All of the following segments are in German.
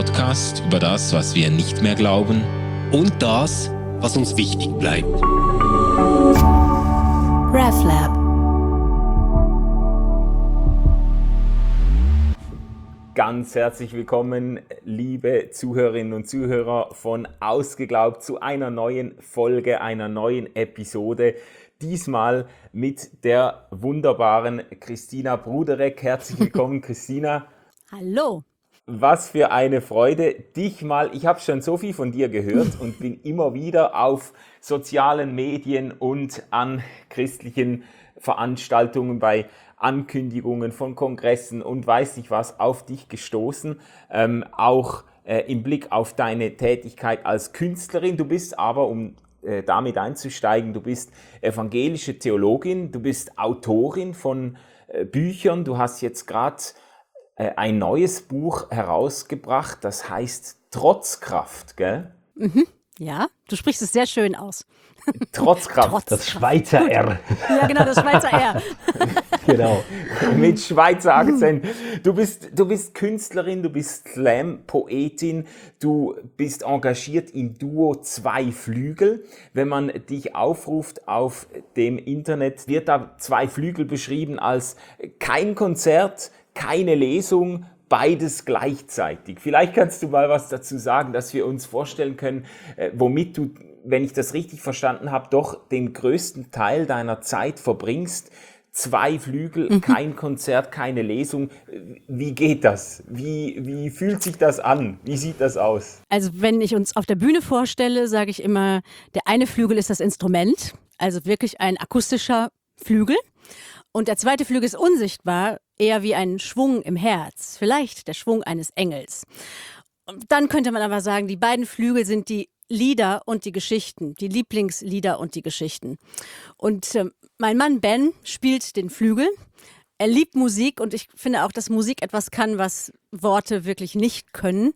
Podcast über das, was wir nicht mehr glauben und das, was uns wichtig bleibt. RefLab. Ganz herzlich willkommen, liebe Zuhörerinnen und Zuhörer von Ausgeglaubt zu einer neuen Folge, einer neuen Episode. Diesmal mit der wunderbaren Christina Bruderek. Herzlich willkommen, Christina. Hallo. Was für eine Freude, dich mal, ich habe schon so viel von dir gehört und bin immer wieder auf sozialen Medien und an christlichen Veranstaltungen bei Ankündigungen von Kongressen und weiß nicht was auf dich gestoßen, auch im Blick auf deine Tätigkeit als Künstlerin. Du bist aber, um damit einzusteigen, du bist evangelische Theologin, du bist Autorin von Büchern, du hast jetzt gerade ein neues Buch herausgebracht, das heißt Trotzkraft, gell? Mhm. Ja, du sprichst es sehr schön aus. Trotzkraft. Das Schweizer R. Ja, genau, das Schweizer R. Genau. Mit Schweizer Akzent. Du bist Künstlerin, du bist Slam-Poetin, du bist engagiert im Duo Zwei Flügel. Wenn man dich aufruft auf dem Internet, wird da Zwei Flügel beschrieben als kein Konzert, keine Lesung, beides gleichzeitig. Vielleicht kannst du mal was dazu sagen, dass wir uns vorstellen können, womit du, wenn ich das richtig verstanden habe, doch den größten Teil deiner Zeit verbringst. Zwei Flügel, kein Konzert, keine Lesung. Wie geht das? Wie fühlt sich das an? Wie sieht das aus? Also wenn ich uns auf der Bühne vorstelle, sage ich immer, der eine Flügel ist das Instrument, also wirklich ein akustischer Flügel. Und der zweite Flügel ist unsichtbar, eher wie ein Schwung im Herz, vielleicht der Schwung eines Engels. Und dann könnte man aber sagen, die beiden Flügel sind die Lieder und die Geschichten, die Lieblingslieder und die Geschichten. Und mein Mann Ben spielt den Flügel. Er liebt Musik und ich finde auch, dass Musik etwas kann, was Worte wirklich nicht können.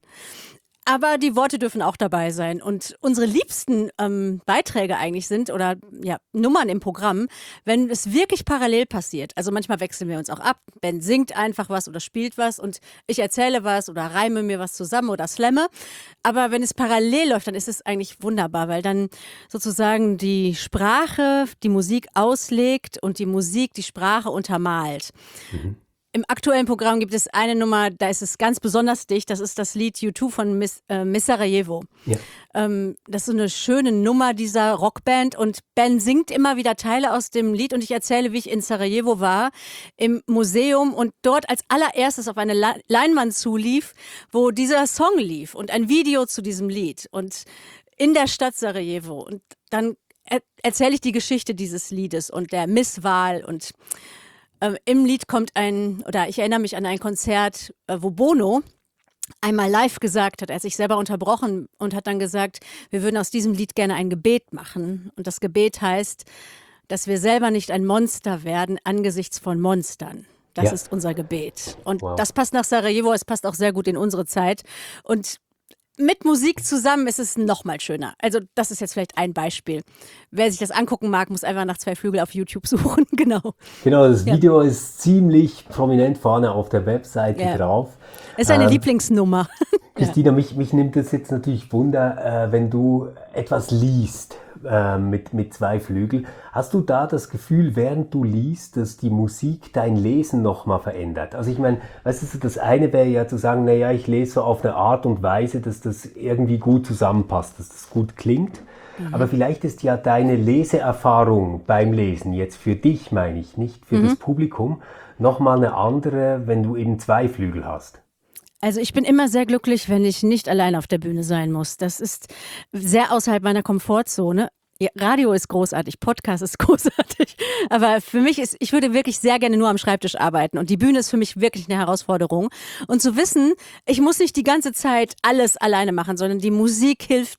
Aber die Worte dürfen auch dabei sein. Und unsere liebsten Beiträge eigentlich sind, oder ja, Nummern im Programm, wenn es wirklich parallel passiert. Also manchmal wechseln wir uns auch ab. Ben singt einfach was oder spielt was und ich erzähle was oder reime mir was zusammen oder slamme. Aber wenn es parallel läuft, dann ist es eigentlich wunderbar, weil dann sozusagen die Sprache die Musik auslegt und die Musik die Sprache untermalt. Mhm. Im aktuellen Programm gibt es eine Nummer, da ist es ganz besonders dicht. Das ist das Lied U2 von Miss Sarajevo. Ja. Das ist so eine schöne Nummer dieser Rockband und Ben singt immer wieder Teile aus dem Lied und ich erzähle, wie ich in Sarajevo war, im Museum und dort als allererstes auf eine Leinwand zulief, wo dieser Song lief und ein Video zu diesem Lied und in der Stadt Sarajevo. Und dann erzähle ich die Geschichte dieses Liedes und der Misswahl und im Lied kommt ich erinnere mich an ein Konzert, wo Bono einmal live gesagt hat, er hat sich selber unterbrochen und hat dann gesagt, wir würden aus diesem Lied gerne ein Gebet machen. Und das Gebet heißt, dass wir selber nicht ein Monster werden angesichts von Monstern. Das ist unser Gebet. Und das passt nach Sarajevo, es passt auch sehr gut in unsere Zeit. Und mit Musik zusammen ist es noch mal schöner. Also das ist jetzt vielleicht ein Beispiel. Wer sich das angucken mag, muss einfach nach Zwei Flügel auf YouTube suchen. Genau, das Video ist ziemlich prominent vorne auf der Webseite drauf. Ist eine Lieblingsnummer. Christina, mich nimmt es jetzt natürlich Wunder, wenn du etwas liest mit Zwei Flügel. Hast du da das Gefühl, während du liest, dass die Musik dein Lesen nochmal verändert? Also ich meine, weißt du, das eine wäre ja zu sagen, naja, ich lese so auf eine Art und Weise, dass das irgendwie gut zusammenpasst, dass das gut klingt. Mhm. Aber vielleicht ist ja deine Leseerfahrung beim Lesen, jetzt für dich meine ich, nicht für das Publikum, nochmal eine andere, wenn du eben Zwei Flügel hast. Also ich bin immer sehr glücklich, wenn ich nicht allein auf der Bühne sein muss. Das ist sehr außerhalb meiner Komfortzone. Ja, Radio ist großartig, Podcast ist großartig, aber für mich ich würde wirklich sehr gerne nur am Schreibtisch arbeiten und die Bühne ist für mich wirklich eine Herausforderung. Und zu wissen, ich muss nicht die ganze Zeit alles alleine machen, sondern die Musik hilft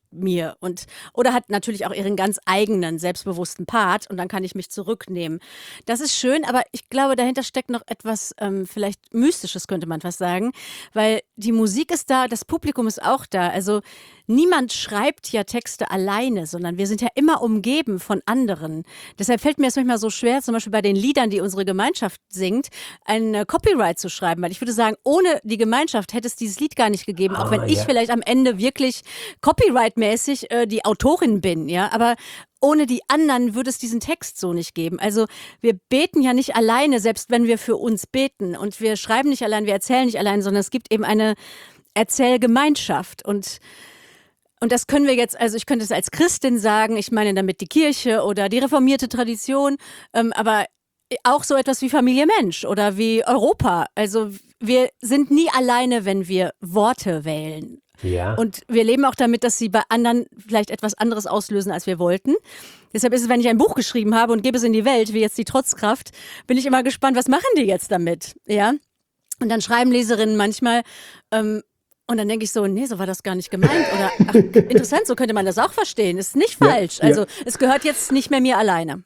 mir oder hat natürlich auch ihren ganz eigenen, selbstbewussten Part und dann kann ich mich zurücknehmen. Das ist schön, aber ich glaube, dahinter steckt noch etwas vielleicht Mystisches, könnte man fast sagen, weil die Musik ist da, das Publikum ist auch da. Also niemand schreibt ja Texte alleine, sondern wir sind ja immer umgeben von anderen. Deshalb fällt mir es manchmal so schwer, zum Beispiel bei den Liedern, die unsere Gemeinschaft singt, ein Copyright zu schreiben, weil ich würde sagen, ohne die Gemeinschaft hätte es dieses Lied gar nicht gegeben, auch wenn ich vielleicht am Ende wirklich copyrightmäßig die Autorin bin, ja, aber ohne die anderen würde es diesen Text so nicht geben. Also wir beten ja nicht alleine, selbst wenn wir für uns beten und wir schreiben nicht allein, wir erzählen nicht allein, sondern es gibt eben eine Erzählgemeinschaft und das können wir jetzt, also ich könnte es als Christin sagen, ich meine damit die Kirche oder die reformierte Tradition, aber auch so etwas wie Familie Mensch oder wie Europa. Also wir sind nie alleine, wenn wir Worte wählen. Ja. Und wir leben auch damit, dass sie bei anderen vielleicht etwas anderes auslösen, als wir wollten. Deshalb ist es, wenn ich ein Buch geschrieben habe und gebe es in die Welt, wie jetzt die Trotzkraft, bin ich immer gespannt, was machen die jetzt damit? Ja? Und dann schreiben Leserinnen manchmal, und dann denke ich so, nee, so war das gar nicht gemeint. Oder, ach, interessant, so könnte man das auch verstehen. Ist nicht falsch. Ja. Also es gehört jetzt nicht mehr mir alleine.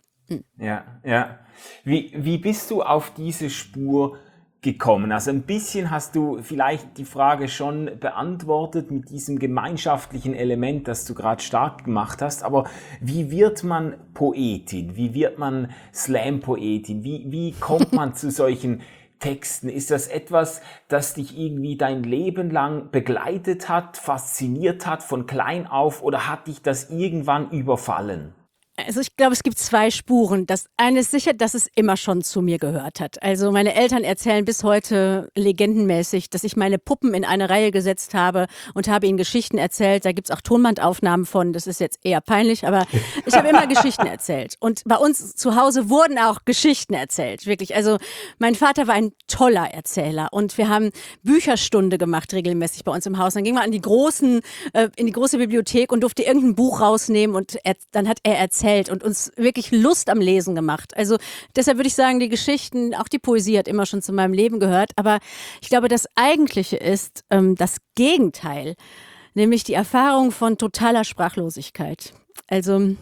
Ja. Wie bist du auf diese Spur gekommen? Also ein bisschen hast du vielleicht die Frage schon beantwortet mit diesem gemeinschaftlichen Element, das du gerade stark gemacht hast, aber wie wird man Poetin? Wie wird man Slam-Poetin? Wie kommt man zu solchen Texten? Ist das etwas, das dich irgendwie dein Leben lang begleitet hat, fasziniert hat von klein auf oder hat dich das irgendwann überfallen? Also ich glaube, es gibt zwei Spuren. Das eine ist sicher, dass es immer schon zu mir gehört hat. Also meine Eltern erzählen bis heute legendenmäßig, dass ich meine Puppen in eine Reihe gesetzt habe und habe ihnen Geschichten erzählt. Da gibt's auch Tonbandaufnahmen von, das ist jetzt eher peinlich, aber ich habe immer Geschichten erzählt. Und bei uns zu Hause wurden auch Geschichten erzählt, wirklich. Also mein Vater war ein toller Erzähler und wir haben Bücherstunde gemacht regelmäßig bei uns im Haus. Dann ging man in die große Bibliothek und durfte irgendein Buch rausnehmen und dann hat er erzählt und uns wirklich Lust am Lesen gemacht. Also deshalb würde ich sagen, die Geschichten, auch die Poesie hat immer schon zu meinem Leben gehört. Aber ich glaube, das Eigentliche ist das Gegenteil, nämlich die Erfahrung von totaler Sprachlosigkeit. Also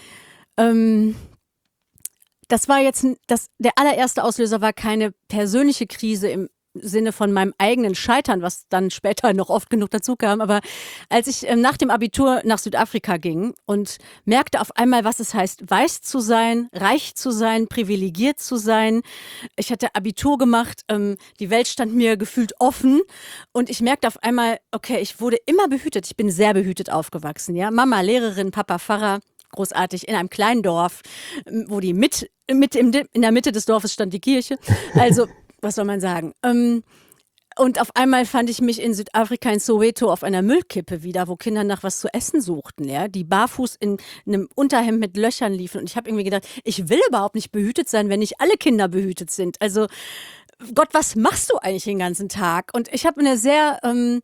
das war jetzt, der allererste Auslöser war keine persönliche Krise im Sinne von meinem eigenen Scheitern, was dann später noch oft genug dazu kam. Aber als ich nach dem Abitur nach Südafrika ging und merkte auf einmal, was es heißt, weiß zu sein, reich zu sein, privilegiert zu sein. Ich hatte Abitur gemacht, die Welt stand mir gefühlt offen und ich merkte auf einmal, okay, ich wurde immer behütet. Ich bin sehr behütet aufgewachsen. Ja? Mama Lehrerin, Papa Pfarrer. Großartig, in einem kleinen Dorf, wo die in der Mitte des Dorfes stand die Kirche. Also was soll man sagen? Und auf einmal fand ich mich in Südafrika, in Soweto, auf einer Müllkippe wieder, wo Kinder nach was zu essen suchten, ja, die barfuß in einem Unterhemd mit Löchern liefen. Und ich habe irgendwie gedacht, ich will überhaupt nicht behütet sein, wenn nicht alle Kinder behütet sind. Also Gott, was machst du eigentlich den ganzen Tag? Und ich habe eine sehr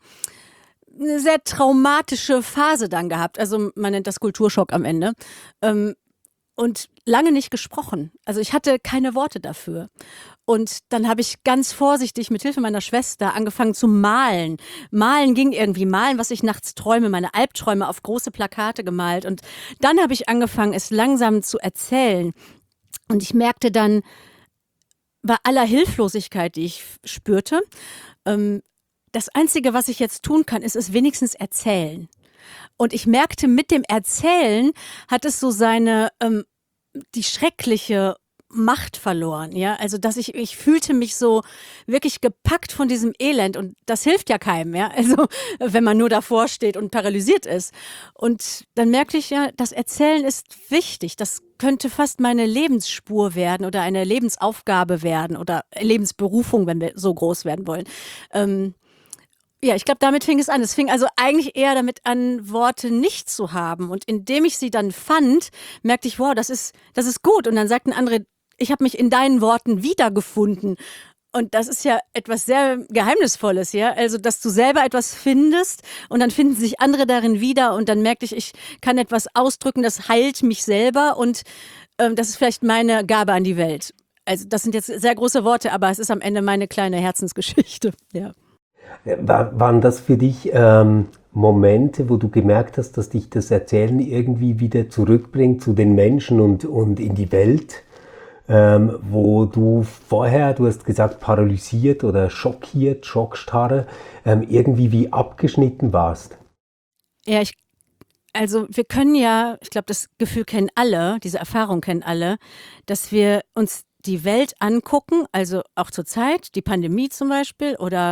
traumatische Phase dann gehabt. Also man nennt das Kulturschock am Ende. Und lange nicht gesprochen. Also ich hatte keine Worte dafür. Und dann habe ich ganz vorsichtig mit Hilfe meiner Schwester angefangen zu malen. Malen ging irgendwie, malen, was ich nachts träume, meine Albträume auf große Plakate gemalt. Und dann habe ich angefangen, es langsam zu erzählen. Und ich merkte dann, bei aller Hilflosigkeit, die ich spürte, das Einzige, was ich jetzt tun kann, ist es wenigstens erzählen. Und ich merkte, mit dem Erzählen hat es so die schreckliche Macht verloren, ja, also dass ich fühlte mich so wirklich gepackt von diesem Elend und das hilft ja keinem, ja, also wenn man nur davor steht und paralysiert ist. Und dann merkte ich ja, das Erzählen ist wichtig, das könnte fast meine Lebensspur werden oder eine Lebensaufgabe werden oder Lebensberufung, wenn wir so groß werden wollen. Ja, ich glaube, damit fing es an. Es fing also eigentlich eher damit an, Worte nicht zu haben. Und indem ich sie dann fand, merkte ich, wow, das ist gut. Und dann sagten andere, ich habe mich in deinen Worten wiedergefunden. Und das ist ja etwas sehr Geheimnisvolles, ja. Also, dass du selber etwas findest und dann finden sich andere darin wieder. Und dann merkte ich kann etwas ausdrücken, das heilt mich selber. Und das ist vielleicht meine Gabe an die Welt. Also, das sind jetzt sehr große Worte, aber es ist am Ende meine kleine Herzensgeschichte, ja. Waren das für dich Momente, wo du gemerkt hast, dass dich das Erzählen irgendwie wieder zurückbringt zu den Menschen und in die Welt? Wo du vorher, du hast gesagt, paralysiert oder schockiert, Schockstarre, irgendwie wie abgeschnitten warst? Ja, also wir können ja, ich glaube, das Gefühl kennen alle, diese Erfahrung kennen alle, dass wir uns die Welt angucken, also auch zur Zeit, die Pandemie zum Beispiel oder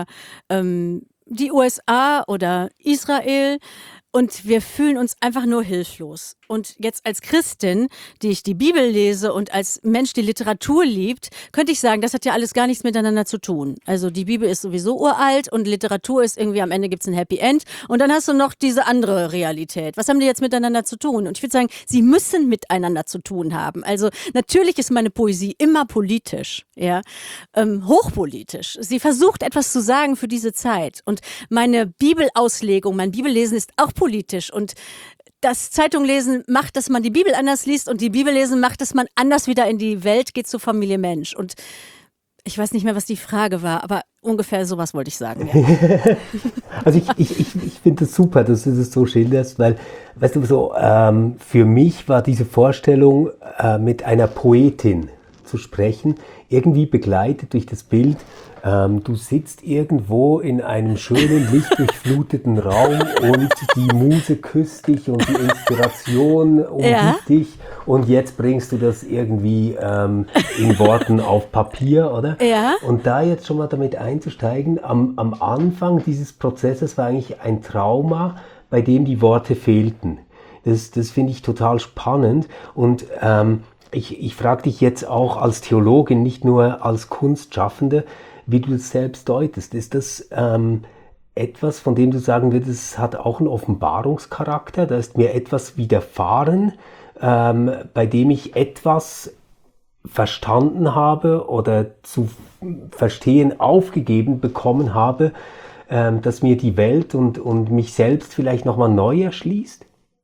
die USA oder Israel und wir fühlen uns einfach nur hilflos. Und jetzt als Christin, die ich die Bibel lese und als Mensch, die Literatur liebt, könnte ich sagen, das hat ja alles gar nichts miteinander zu tun. Also die Bibel ist sowieso uralt und Literatur ist irgendwie, am Ende gibt es ein Happy End und dann hast du noch diese andere Realität. Was haben die jetzt miteinander zu tun? Und ich würde sagen, sie müssen miteinander zu tun haben. Also natürlich ist meine Poesie immer politisch, ja, hochpolitisch. Sie versucht etwas zu sagen für diese Zeit und meine Bibelauslegung, mein Bibellesen ist auch politisch und das Zeitunglesen macht, dass man die Bibel anders liest und die Bibellesen macht, dass man anders wieder in die Welt geht zur Familie Mensch. Und ich weiß nicht mehr, was die Frage war, aber ungefähr sowas wollte ich sagen. Ja. Also ich finde es super, dass du das so schilderst, weil, weißt du, so für mich war diese Vorstellung, mit einer Poetin zu sprechen, irgendwie begleitet durch das Bild, du sitzt irgendwo in einem schönen, lichtdurchfluteten Raum und die Muse küsst dich und die Inspiration umgibt dich und jetzt bringst du das irgendwie in Worten auf Papier, oder? Ja. Und da jetzt schon mal damit einzusteigen, am Anfang dieses Prozesses war eigentlich ein Trauma, bei dem die Worte fehlten. Das finde ich total spannend und ich frage dich jetzt auch als Theologin, nicht nur als Kunstschaffende, wie du das selbst deutest. Ist das etwas, von dem du sagen würdest, es hat auch einen Offenbarungscharakter? Da ist mir etwas widerfahren, bei dem ich etwas verstanden habe oder zu verstehen aufgegeben bekommen habe, dass mir die Welt und mich selbst vielleicht nochmal neu erschließt?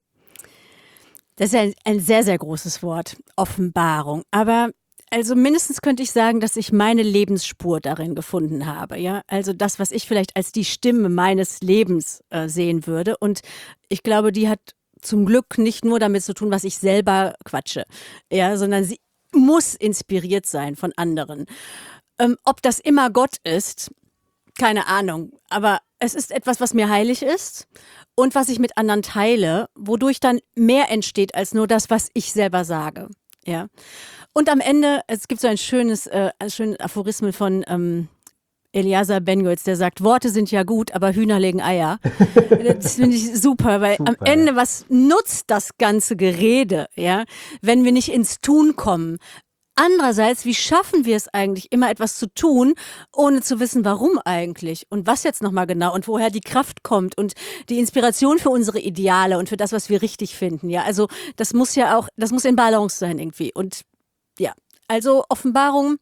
Das ist ein sehr, sehr großes Wort, Offenbarung. Aber also mindestens könnte ich sagen, dass ich meine Lebensspur darin gefunden habe. Ja? Also das, was ich vielleicht als die Stimme meines Lebens sehen würde. Und ich glaube, die hat zum Glück nicht nur damit zu tun, was ich selber quatsche, ja, sondern sie muss inspiriert sein von anderen. Ob das immer Gott ist, keine Ahnung. Aber es ist etwas, was mir heilig ist und was ich mit anderen teile, wodurch dann mehr entsteht als nur das, was ich selber sage. Ja. Und am Ende, es gibt so einen schönen Aphorismus von Eliezer Ben-Goetz, der sagt, Worte sind ja gut, aber Hühner legen Eier. Das finde ich super, weil am Ende, was nutzt das ganze Gerede, ja, wenn wir nicht ins Tun kommen? Andererseits, wie schaffen wir es eigentlich, immer etwas zu tun, ohne zu wissen, warum eigentlich und was jetzt nochmal genau und woher die Kraft kommt und die Inspiration für unsere Ideale und für das, was wir richtig finden. Ja, also das muss ja auch, das muss in Balance sein irgendwie. Und ja, also Offenbarung,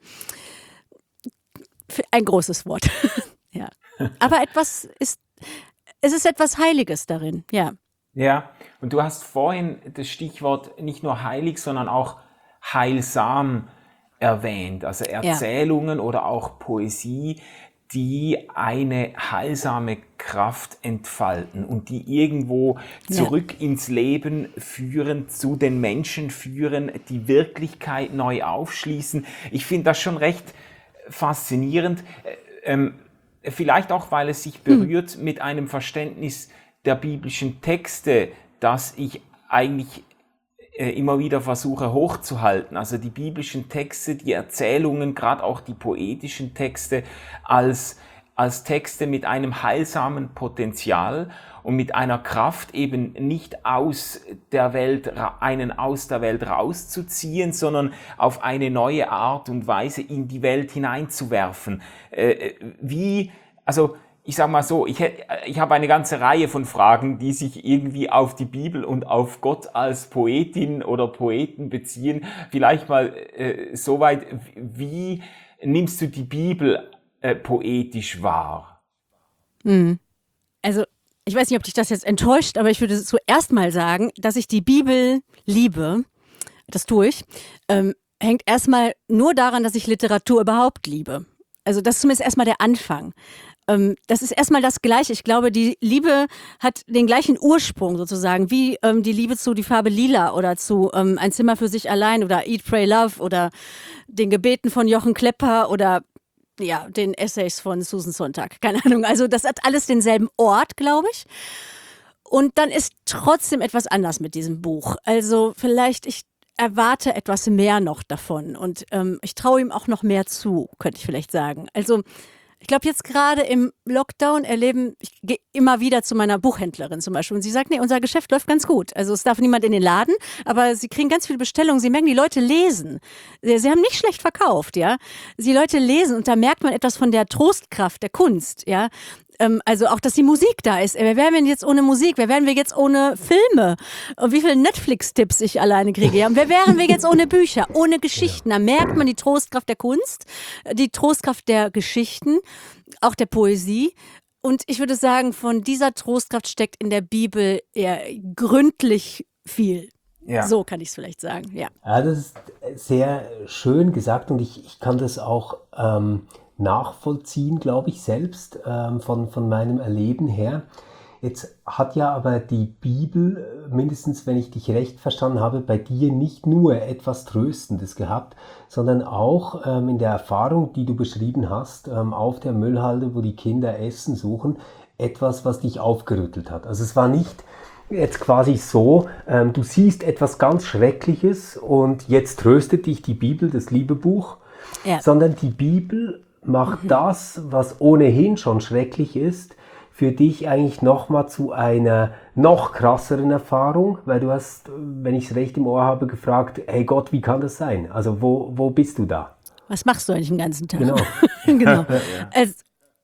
ein großes Wort. Ja, aber es ist etwas Heiliges darin. Ja. Ja, und du hast vorhin das Stichwort nicht nur heilig, sondern auch heilsam erwähnt, also Erzählungen oder auch Poesie, die eine heilsame Kraft entfalten und die irgendwo zurück ins Leben führen, zu den Menschen führen, die Wirklichkeit neu aufschließen. Ich finde das schon recht faszinierend, vielleicht auch, weil es sich berührt mit einem Verständnis der biblischen Texte, das ich eigentlich immer wieder versuche hochzuhalten. Also die biblischen Texte, die Erzählungen, gerade auch die poetischen Texte als Texte mit einem heilsamen Potenzial und mit einer Kraft eben nicht einen aus der Welt rauszuziehen, sondern auf eine neue Art und Weise in die Welt hineinzuwerfen. Ich sage mal so, ich habe eine ganze Reihe von Fragen, die sich irgendwie auf die Bibel und auf Gott als Poetin oder Poeten beziehen. Vielleicht mal soweit, wie nimmst du die Bibel poetisch wahr? Also ich weiß nicht, ob dich das jetzt enttäuscht, aber ich würde zuerst mal sagen, dass ich die Bibel liebe, das tue ich, hängt erstmal nur daran, dass ich Literatur überhaupt liebe. Also das ist zumindest erstmal der Anfang. das ist erstmal das Gleiche. Ich glaube, die Liebe hat den gleichen Ursprung sozusagen, wie die Liebe zu Die Farbe Lila oder zu Ein Zimmer für sich allein oder Eat, Pray, Love oder den Gebeten von Jochen Klepper oder ja, den Essays von Susan Sontag. Keine Ahnung. Also das hat alles denselben Ort, glaube ich. Und dann ist trotzdem etwas anders mit diesem Buch. Also vielleicht, ich erwarte etwas mehr noch davon und ich traue ihm auch noch mehr zu, könnte ich vielleicht sagen. Also ich glaube, jetzt gerade im Lockdown ich gehe immer wieder zu meiner Buchhändlerin zum Beispiel und sie sagt, nee, unser Geschäft läuft ganz gut. Also es darf niemand in den Laden, aber sie kriegen ganz viele Bestellungen. Sie merken, die Leute lesen. Sie haben nicht schlecht verkauft, ja. Die Leute lesen und da merkt man etwas von der Trostkraft der Kunst, ja. Also auch, dass die Musik da ist. Wer wären wir jetzt ohne Musik? Wer wären wir jetzt ohne Filme? Und wie viele Netflix-Tipps ich alleine kriege. Ja? Und wer wären wir jetzt ohne Bücher, ohne Geschichten? Da merkt man die Trostkraft der Kunst, die Trostkraft der Geschichten, auch der Poesie. Und ich würde sagen, von dieser Trostkraft steckt in der Bibel eher gründlich viel. Ja. So kann ich es vielleicht sagen, ja. Ja, das ist sehr schön gesagt und ich kann das auch nachvollziehen, glaube ich, selbst von meinem Erleben her. Jetzt hat ja aber die Bibel, mindestens wenn ich dich recht verstanden habe, bei dir nicht nur etwas Tröstendes gehabt, sondern auch in der Erfahrung, die du beschrieben hast, auf der Müllhalde, wo die Kinder Essen suchen, etwas, was dich aufgerüttelt hat. Also es war nicht jetzt quasi so, du siehst etwas ganz Schreckliches und jetzt tröstet dich die Bibel, das liebe Buch, Ja. sondern die Bibel macht das, was ohnehin schon schrecklich ist, für dich eigentlich nochmal zu einer noch krasseren Erfahrung, weil du hast, wenn ich es recht im Ohr habe, gefragt, hey Gott, wie kann das sein? Also wo bist du da? Was machst du eigentlich den ganzen Tag? Genau. Genau. Also,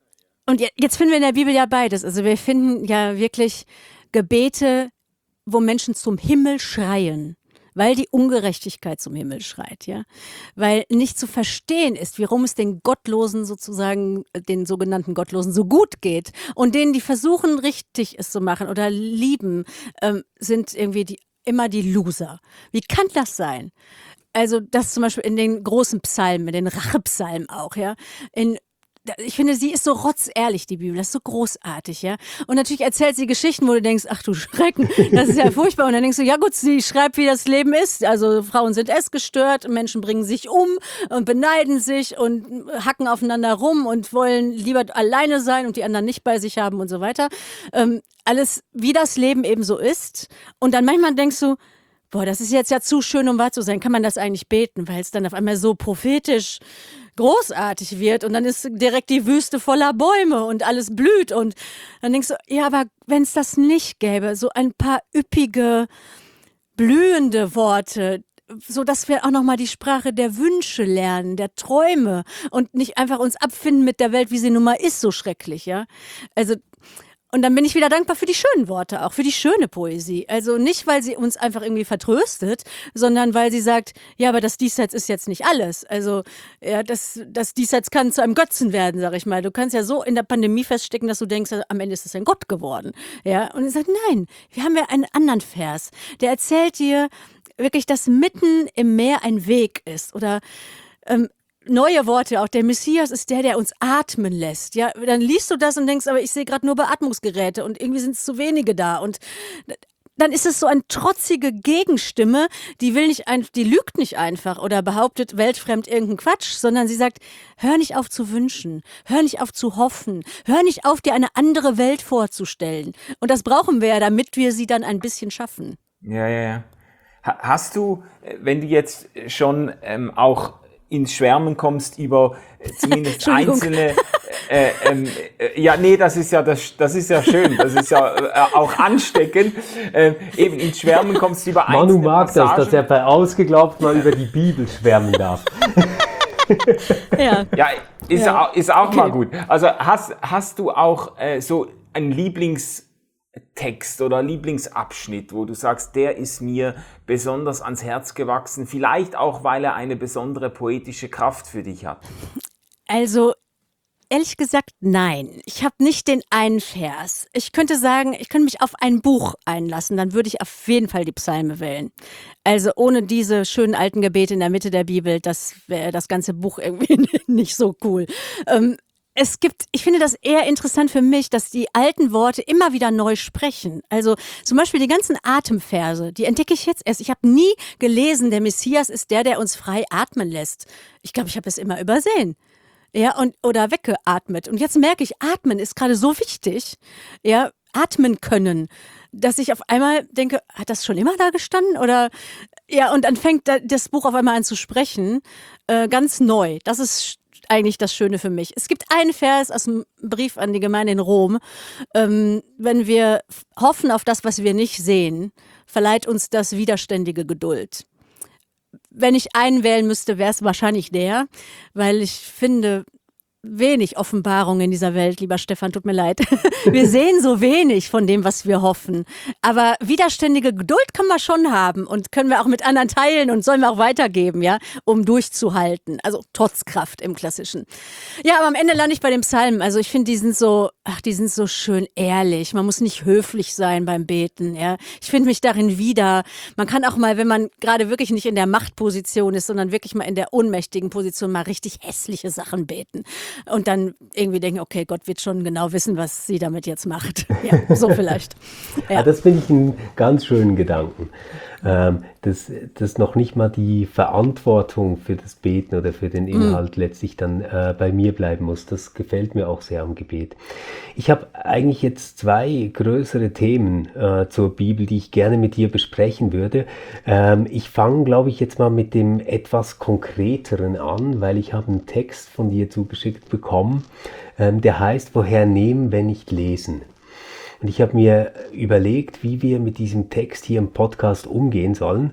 und jetzt finden wir in der Bibel ja beides. Also wir finden ja wirklich Gebete, wo Menschen zum Himmel schreien, weil die Ungerechtigkeit zum Himmel schreit, ja. Weil nicht zu verstehen ist, warum es den Gottlosen sozusagen, den sogenannten Gottlosen so gut geht und denen, die versuchen, richtig es zu machen oder lieben, sind irgendwie immer die Loser. Wie kann das sein? Also das zum Beispiel in den großen Psalmen, in den Rachepsalmen auch, ja. Ich finde, sie ist so rotzehrlich, die Bibel. Das ist so großartig, ja. Und natürlich erzählt sie Geschichten, wo du denkst, ach du Schrecken, das ist ja furchtbar. Und dann denkst du, ja gut, sie schreibt, wie das Leben ist. Also Frauen sind essgestört, Menschen bringen sich um und beneiden sich und hacken aufeinander rum und wollen lieber alleine sein und die anderen nicht bei sich haben und so weiter. Alles, wie das Leben eben so ist. Und dann manchmal denkst du, boah, das ist jetzt ja zu schön, um wahr zu sein. Kann man das eigentlich beten? Weil es dann auf einmal so prophetisch großartig wird und dann ist direkt die Wüste voller Bäume und alles blüht und dann denkst du, ja, aber wenn es das nicht gäbe, so ein paar üppige, blühende Worte, so dass wir auch nochmal die Sprache der Wünsche lernen, der Träume und nicht einfach uns abfinden mit der Welt, wie sie nun mal ist, so schrecklich, ja. Also und dann bin ich wieder dankbar für die schönen Worte, auch für die schöne Poesie. Also nicht, weil sie uns einfach irgendwie vertröstet, sondern weil sie sagt, ja, aber das Diesseits ist jetzt nicht alles. Also ja, das Diesseits kann zu einem Götzen werden, sag ich mal. Du kannst ja so in der Pandemie feststecken, dass du denkst, am Ende ist es ein Gott geworden. Ja, und sie sagt, nein, wir haben ja einen anderen Vers. Der erzählt dir wirklich, dass mitten im Meer ein Weg ist oder neue Worte, auch der Messias ist der uns atmen lässt. Ja, dann liest du das und denkst, aber ich sehe gerade nur Beatmungsgeräte und irgendwie sind es zu wenige da. Und dann ist es so eine trotzige Gegenstimme, die lügt nicht einfach oder behauptet weltfremd irgendeinen Quatsch, sondern sie sagt, hör nicht auf zu wünschen, hör nicht auf zu hoffen, hör nicht auf, dir eine andere Welt vorzustellen. Und das brauchen wir ja, damit wir sie dann ein bisschen schaffen. Ja. Hast du, wenn du jetzt schon auch ins Schwärmen kommst über zumindest einzelne, das ist ja schön, das ist ja auch ansteckend, eben ins Schwärmen kommst über einzelne Manu mag Passagen. das, dass er bei Ausgeglaubt mal über die Bibel schwärmen darf. Ja, Ist auch okay. mal gut. Also hast du auch so einen Lieblingstext oder Lieblingsabschnitt, wo du sagst, der ist mir besonders ans Herz gewachsen, vielleicht auch, weil er eine besondere poetische Kraft für dich hat? Also ehrlich gesagt, nein. Ich habe nicht den einen Vers. Ich könnte sagen, ich könnte mich auf ein Buch einlassen, dann würde ich auf jeden Fall die Psalme wählen. Also ohne diese schönen alten Gebete in der Mitte der Bibel, das wäre das ganze Buch irgendwie nicht so cool. ich finde das eher interessant für mich, dass die alten Worte immer wieder neu sprechen. Also zum Beispiel die ganzen Atemverse, die entdecke ich jetzt erst. Ich habe nie gelesen, der Messias ist der uns frei atmen lässt. Ich glaube, ich habe es immer übersehen. Ja, oder weggeatmet. Und jetzt merke ich, atmen ist gerade so wichtig. Ja, atmen können, dass ich auf einmal denke, hat das schon immer da gestanden? Oder ja, und dann fängt das Buch auf einmal an zu sprechen, ganz neu. Das ist eigentlich das Schöne für mich. Es gibt einen Vers aus dem Brief an die Gemeinde in Rom. Wenn wir hoffen auf das, was wir nicht sehen, verleiht uns das widerständige Geduld. Wenn ich einen wählen müsste, wäre es wahrscheinlich der, weil ich finde, wenig Offenbarung in dieser Welt, lieber Stefan, tut mir leid. Wir sehen so wenig von dem, was wir hoffen. Aber widerständige Geduld können wir schon haben und können wir auch mit anderen teilen und sollen wir auch weitergeben, ja, um durchzuhalten. Also trotz Kraft im Klassischen. Ja, aber am Ende lande ich bei dem Psalm. Also ich finde, die sind so schön ehrlich. Man muss nicht höflich sein beim Beten, ja. Ich finde mich darin wieder. Man kann auch mal, wenn man gerade wirklich nicht in der Machtposition ist, sondern wirklich mal in der ohnmächtigen Position, mal richtig hässliche Sachen beten. Und dann irgendwie denken, okay, Gott wird schon genau wissen, was sie damit jetzt macht. Ja, so vielleicht. Ja. Das finde ich einen ganz schönen Gedanken. Dass noch nicht mal die Verantwortung für das Beten oder für den Inhalt letztlich dann bei mir bleiben muss. Das gefällt mir auch sehr am Gebet. Ich habe eigentlich jetzt 2 größere Themen zur Bibel, die ich gerne mit dir besprechen würde. Ich fange, glaube ich, jetzt mal mit dem etwas Konkreteren an, weil ich habe einen Text von dir zugeschickt bekommen, der heißt, woher nehmen, wenn nicht lesen? Und ich habe mir überlegt, wie wir mit diesem Text hier im Podcast umgehen sollen.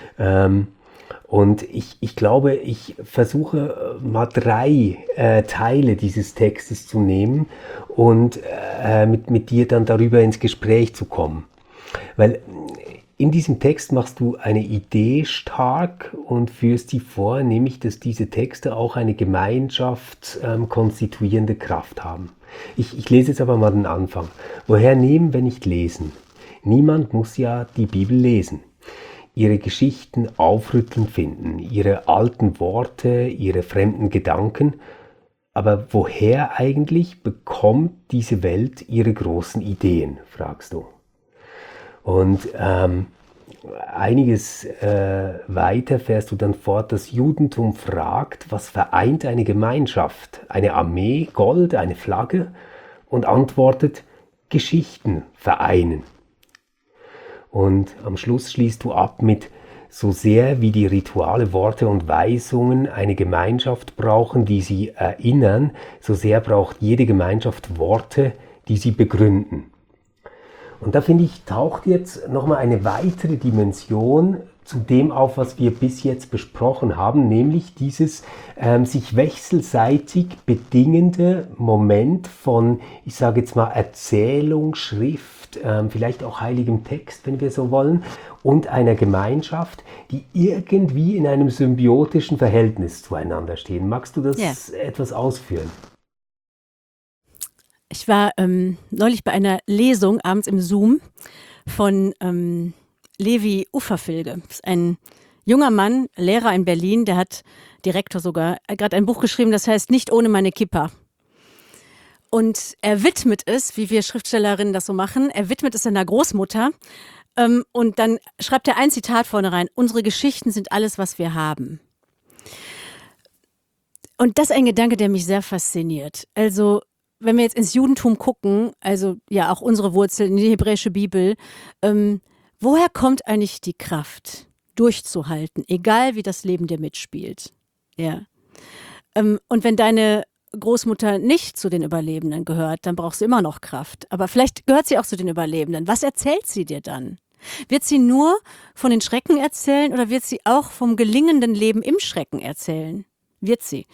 Und ich glaube, ich versuche mal 3 Teile dieses Textes zu nehmen und mit dir dann darüber ins Gespräch zu kommen. Weil in diesem Text machst du eine Idee stark und führst sie vor, nämlich, dass diese Texte auch eine Gemeinschaft konstituierende Kraft haben. Ich lese jetzt aber mal den Anfang. Woher nehmen, wenn nicht lesen? Niemand muss ja die Bibel lesen. Ihre Geschichten aufrüttelnd finden, ihre alten Worte, ihre fremden Gedanken. Aber woher eigentlich bekommt diese Welt ihre großen Ideen, fragst du. Und einiges weiter fährst du dann fort, das Judentum fragt, was vereint eine Gemeinschaft? Eine Armee, Gold, eine Flagge? Und antwortet, Geschichten vereinen. Und am Schluss schließt du ab mit, so sehr wie die Rituale, Worte und Weisungen eine Gemeinschaft brauchen, die sie erinnern, so sehr braucht jede Gemeinschaft Worte, die sie begründen. Und da finde ich, taucht jetzt nochmal eine weitere Dimension zu dem auf, was wir bis jetzt besprochen haben, nämlich dieses sich wechselseitig bedingende Moment von, ich sage jetzt mal, Erzählung, Schrift, vielleicht auch heiligem Text, wenn wir so wollen, und einer Gemeinschaft, die irgendwie in einem symbiotischen Verhältnis zueinander stehen. Magst du das etwas ausführen? Ich war neulich bei einer Lesung abends im Zoom von Levi Uferfilge. Das ist ein junger Mann, Lehrer in Berlin, der hat, Direktor sogar, gerade ein Buch geschrieben, das heißt Nicht ohne meine Kippa. Und er widmet es, wie wir Schriftstellerinnen das so machen, er widmet es seiner Großmutter. Und dann schreibt er ein Zitat vorne rein, unsere Geschichten sind alles, was wir haben. Und das ist ein Gedanke, der mich sehr fasziniert. Also wenn wir jetzt ins Judentum gucken, also ja auch unsere Wurzeln in die hebräische Bibel, woher kommt eigentlich die Kraft, durchzuhalten, egal wie das Leben dir mitspielt? Ja. Und wenn deine Großmutter nicht zu den Überlebenden gehört, dann brauchst du immer noch Kraft. Aber vielleicht gehört sie auch zu den Überlebenden. Was erzählt sie dir dann? Wird sie nur von den Schrecken erzählen oder wird sie auch vom gelingenden Leben im Schrecken erzählen? Wird sie.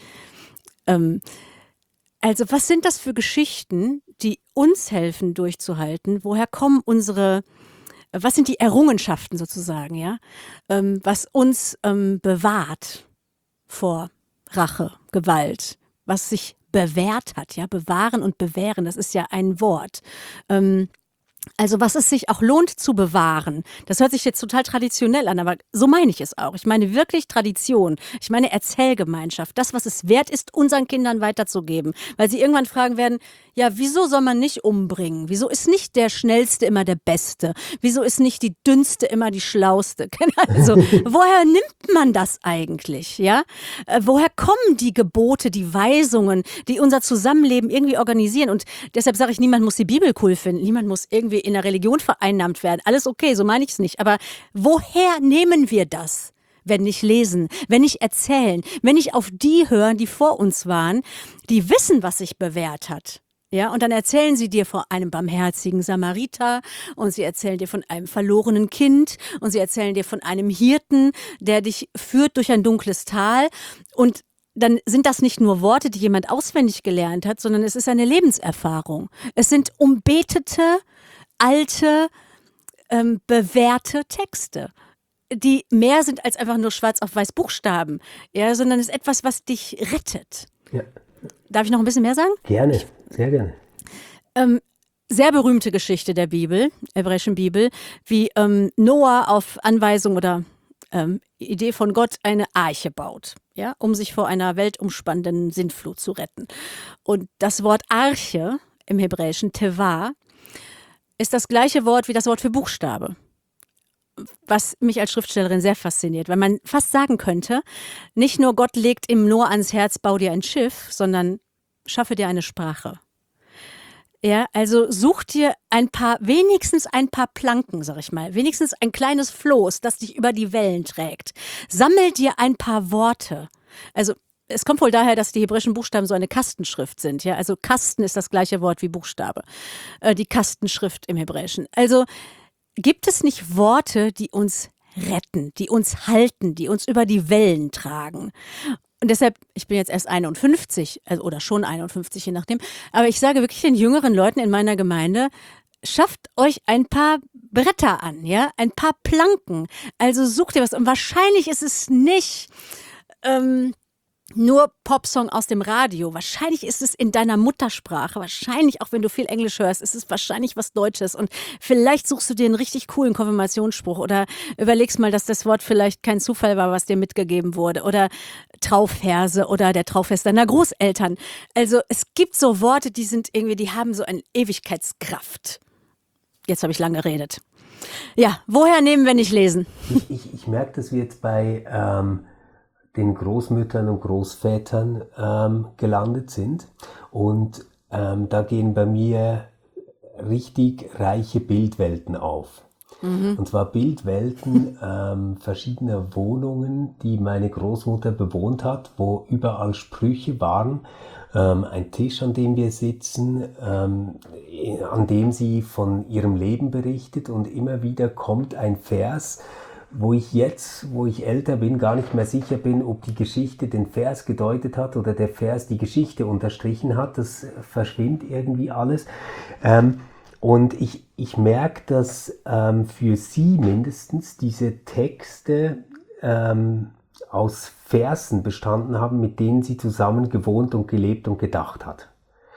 Also was sind das für Geschichten, die uns helfen durchzuhalten? Woher kommen was sind die Errungenschaften sozusagen, ja? Was uns bewahrt vor Rache, Gewalt, was sich bewährt hat, ja? Bewahren und bewähren, das ist ja ein Wort. Also was es sich auch lohnt zu bewahren. Das hört sich jetzt total traditionell an, aber so meine ich es auch. Ich meine wirklich Tradition. Ich meine Erzählgemeinschaft. Das, was es wert ist, unseren Kindern weiterzugeben. Weil sie irgendwann fragen werden, ja, wieso soll man nicht umbringen? Wieso ist nicht der Schnellste immer der Beste? Wieso ist nicht die Dünnste immer die Schlauste? Also, woher nimmt man das eigentlich? Ja? Woher kommen die Gebote, die Weisungen, die unser Zusammenleben irgendwie organisieren? Und deshalb sage ich, niemand muss die Bibel cool finden. Niemand muss irgendwie in der Religion vereinnahmt werden. Alles okay, so meine ich es nicht. Aber woher nehmen wir das? Wenn nicht lesen, wenn nicht erzählen, wenn nicht auf die hören, die vor uns waren, die wissen, was sich bewährt hat. Ja, und dann erzählen sie dir von einem barmherzigen Samariter und sie erzählen dir von einem verlorenen Kind und sie erzählen dir von einem Hirten, der dich führt durch ein dunkles Tal. Und dann sind das nicht nur Worte, die jemand auswendig gelernt hat, sondern es ist eine Lebenserfahrung. Es sind umbetete, alte, bewährte Texte, die mehr sind als einfach nur schwarz auf weiß Buchstaben, ja, sondern es ist etwas, was dich rettet. Ja. Darf ich noch ein bisschen mehr sagen? Gerne, sehr gerne. Sehr berühmte Geschichte der Bibel, hebräischen Bibel, wie Noah auf Anweisung oder Idee von Gott eine Arche baut, ja, um sich vor einer weltumspannenden Sintflut zu retten. Und das Wort Arche im Hebräischen, Teva, ist das gleiche Wort wie das Wort für Buchstabe. Was mich als Schriftstellerin sehr fasziniert, weil man fast sagen könnte, nicht nur Gott legt ihm Noah ans Herz, bau dir ein Schiff, sondern schaffe dir eine Sprache. Ja, also such dir wenigstens ein paar Planken, sag ich mal, wenigstens ein kleines Floß, das dich über die Wellen trägt. Sammel dir ein paar Worte. Also es kommt wohl daher, dass die hebräischen Buchstaben so eine Kastenschrift sind. Ja, also Kasten ist das gleiche Wort wie Buchstabe. Die Kastenschrift im Hebräischen. Also gibt es nicht Worte, die uns retten, die uns halten, die uns über die Wellen tragen? Und deshalb, ich bin jetzt erst 51, also, oder schon 51, je nachdem, aber ich sage wirklich den jüngeren Leuten in meiner Gemeinde, schafft euch ein paar Bretter an, ja, ein paar Planken. Also sucht ihr was. Und wahrscheinlich ist es nicht nur Popsong aus dem Radio. Wahrscheinlich ist es in deiner Muttersprache. Wahrscheinlich, auch wenn du viel Englisch hörst, ist es wahrscheinlich was Deutsches. Und vielleicht suchst du dir einen richtig coolen Konfirmationsspruch oder überlegst mal, dass das Wort vielleicht kein Zufall war, was dir mitgegeben wurde. Oder Traufverse oder der Traufvers deiner Großeltern. Also es gibt so Worte, die haben so eine Ewigkeitskraft. Jetzt habe ich lang geredet. Ja, woher nehmen wir nicht lesen? Ich merke, dass wir jetzt bei den Großmüttern und Großvätern gelandet sind. Und da gehen bei mir richtig reiche Bildwelten auf. Und zwar Bildwelten verschiedener Wohnungen, die meine Großmutter bewohnt hat, wo überall Sprüche waren. Ein Tisch, an dem wir sitzen, an dem sie von ihrem Leben berichtet. Und immer wieder kommt ein Vers, wo ich jetzt, wo ich älter bin, gar nicht mehr sicher bin, ob die Geschichte den Vers gedeutet hat oder der Vers die Geschichte unterstrichen hat. Das verschwimmt irgendwie alles. Und ich merke, dass für sie mindestens diese Texte aus Versen bestanden haben, mit denen sie zusammen gewohnt und gelebt und gedacht hat.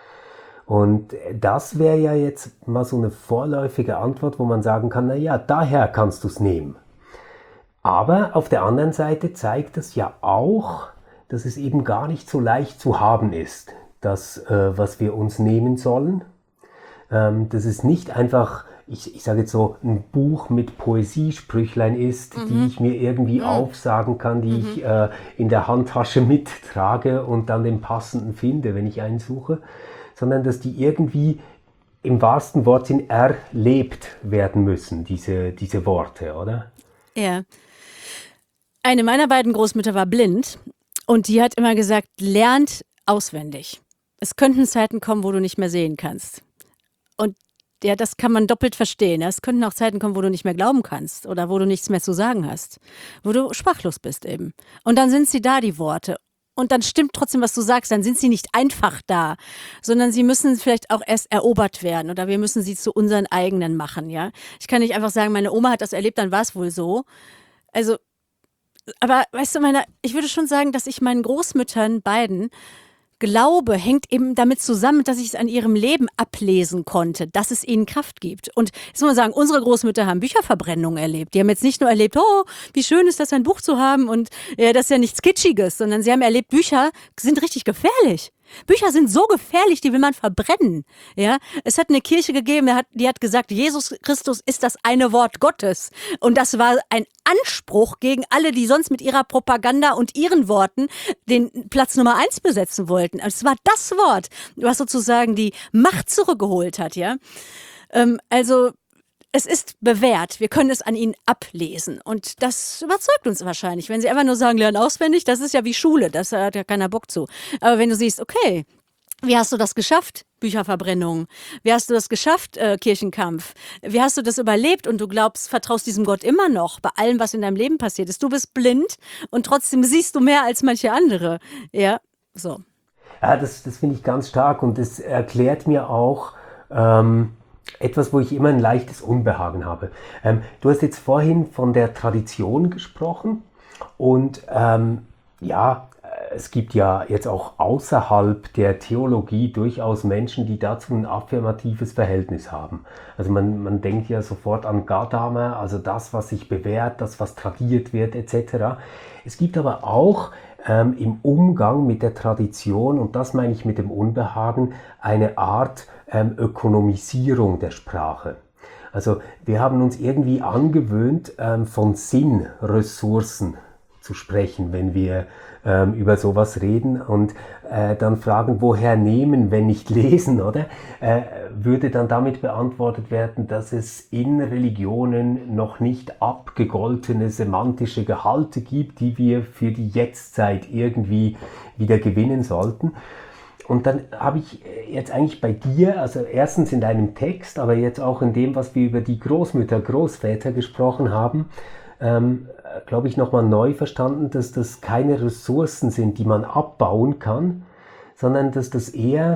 Und das wäre ja jetzt mal so eine vorläufige Antwort, wo man sagen kann, na ja, daher kannst du es nehmen. Aber auf der anderen Seite zeigt es ja auch, dass es eben gar nicht so leicht zu haben ist, das, was wir uns nehmen sollen. Dass es nicht einfach, ich sage jetzt so, ein Buch mit Poesiesprüchlein ist, die ich mir irgendwie aufsagen kann, die ich in der Handtasche mittrage und dann den passenden finde, wenn ich einen suche, sondern dass die irgendwie im wahrsten Wortsinn erlebt werden müssen, diese Worte, oder? Ja. Eine meiner beiden Großmütter war blind und die hat immer gesagt, lernt auswendig. Es könnten Zeiten kommen, wo du nicht mehr sehen kannst. Und ja, das kann man doppelt verstehen. Es könnten auch Zeiten kommen, wo du nicht mehr glauben kannst oder wo du nichts mehr zu sagen hast, wo du sprachlos bist eben. Und dann sind sie da, die Worte. Und dann stimmt trotzdem, was du sagst, dann sind sie nicht einfach da, sondern sie müssen vielleicht auch erst erobert werden oder wir müssen sie zu unseren eigenen machen, ja. Ich kann nicht einfach sagen, meine Oma hat das erlebt, dann war es wohl so. Also, aber weißt du, ich würde schon sagen, dass ich meinen Großmüttern beiden Glaube hängt eben damit zusammen, dass ich es an ihrem Leben ablesen konnte, dass es ihnen Kraft gibt. Und jetzt muss man sagen, unsere Großmütter haben Bücherverbrennungen erlebt. Die haben jetzt nicht nur erlebt, oh, wie schön ist das, ein Buch zu haben und das ist ja nichts Kitschiges, sondern sie haben erlebt, Bücher sind richtig gefährlich. Bücher sind so gefährlich, die will man verbrennen. Ja, es hat eine Kirche gegeben, die hat gesagt, Jesus Christus ist das eine Wort Gottes. Und das war ein Anspruch gegen alle, die sonst mit ihrer Propaganda und ihren Worten den Platz Nummer 1 besetzen wollten. Es war das Wort, was sozusagen die Macht zurückgeholt hat. Ja, also es ist bewährt. Wir können es an ihnen ablesen. Und das überzeugt uns wahrscheinlich. Wenn sie einfach nur sagen, lernen auswendig, das ist ja wie Schule. Das hat ja keiner Bock zu. Aber wenn du siehst, okay, wie hast du das geschafft? Bücherverbrennung. Wie hast du das geschafft? Kirchenkampf. Wie hast du das überlebt? Und du glaubst, vertraust diesem Gott immer noch bei allem, was in deinem Leben passiert ist. Du bist blind und trotzdem siehst du mehr als manche andere. Ja, so. Ja, das finde ich ganz stark und das erklärt mir auch, etwas, wo ich immer ein leichtes Unbehagen habe. Du hast jetzt vorhin von der Tradition gesprochen und es gibt ja jetzt auch außerhalb der Theologie durchaus Menschen, die dazu ein affirmatives Verhältnis haben. Also man denkt ja sofort an Gadamer, also das, was sich bewährt, das, was tradiert wird, etc. Es gibt aber auch im Umgang mit der Tradition, und das meine ich mit dem Unbehagen, eine Art Ökonomisierung der Sprache. Also wir haben uns irgendwie angewöhnt, von Sinnressourcen zu sprechen, wenn wir über sowas reden und dann fragen, woher nehmen, wenn nicht lesen, oder? Würde dann damit beantwortet werden, dass es in Religionen noch nicht abgegoltene semantische Gehalte gibt, die wir für die Jetztzeit irgendwie wieder gewinnen sollten. Und dann habe ich jetzt eigentlich bei dir, also erstens in deinem Text, aber jetzt auch in dem, was wir über die Großmütter, Großväter gesprochen haben, glaube ich, nochmal neu verstanden, dass das keine Ressourcen sind, die man abbauen kann, sondern dass das eher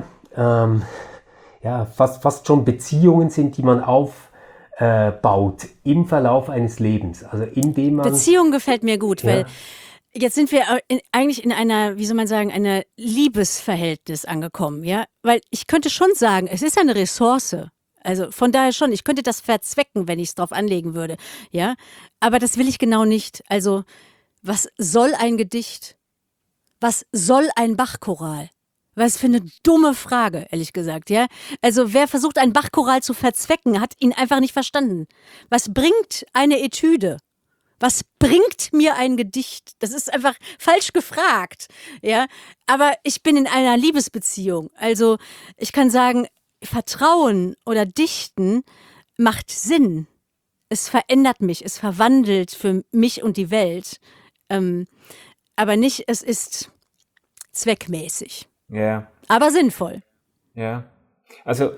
fast schon Beziehungen sind, die man aufbaut im Verlauf eines Lebens. Also indem man... Beziehung gefällt mir gut, weil jetzt sind wir eigentlich in einer, wie soll man sagen, einer Liebesverhältnis angekommen, ja? Weil ich könnte schon sagen, es ist eine Ressource. Also von daher schon, ich könnte das verzwecken, wenn ich es drauf anlegen würde, ja? Aber das will ich genau nicht. Also, was soll ein Gedicht? Was soll ein Bachchoral? Was für eine dumme Frage, ehrlich gesagt, ja? Also, wer versucht, einen Bachchoral zu verzwecken, hat ihn einfach nicht verstanden. Was bringt eine Etüde? Was bringt mir ein Gedicht? Das ist einfach falsch gefragt, ja. Aber ich bin in einer Liebesbeziehung. Also ich kann sagen, Vertrauen oder Dichten macht Sinn. Es verändert mich, es verwandelt für mich und die Welt. Aber nicht, es ist zweckmäßig. Ja. Aber sinnvoll. Ja. Also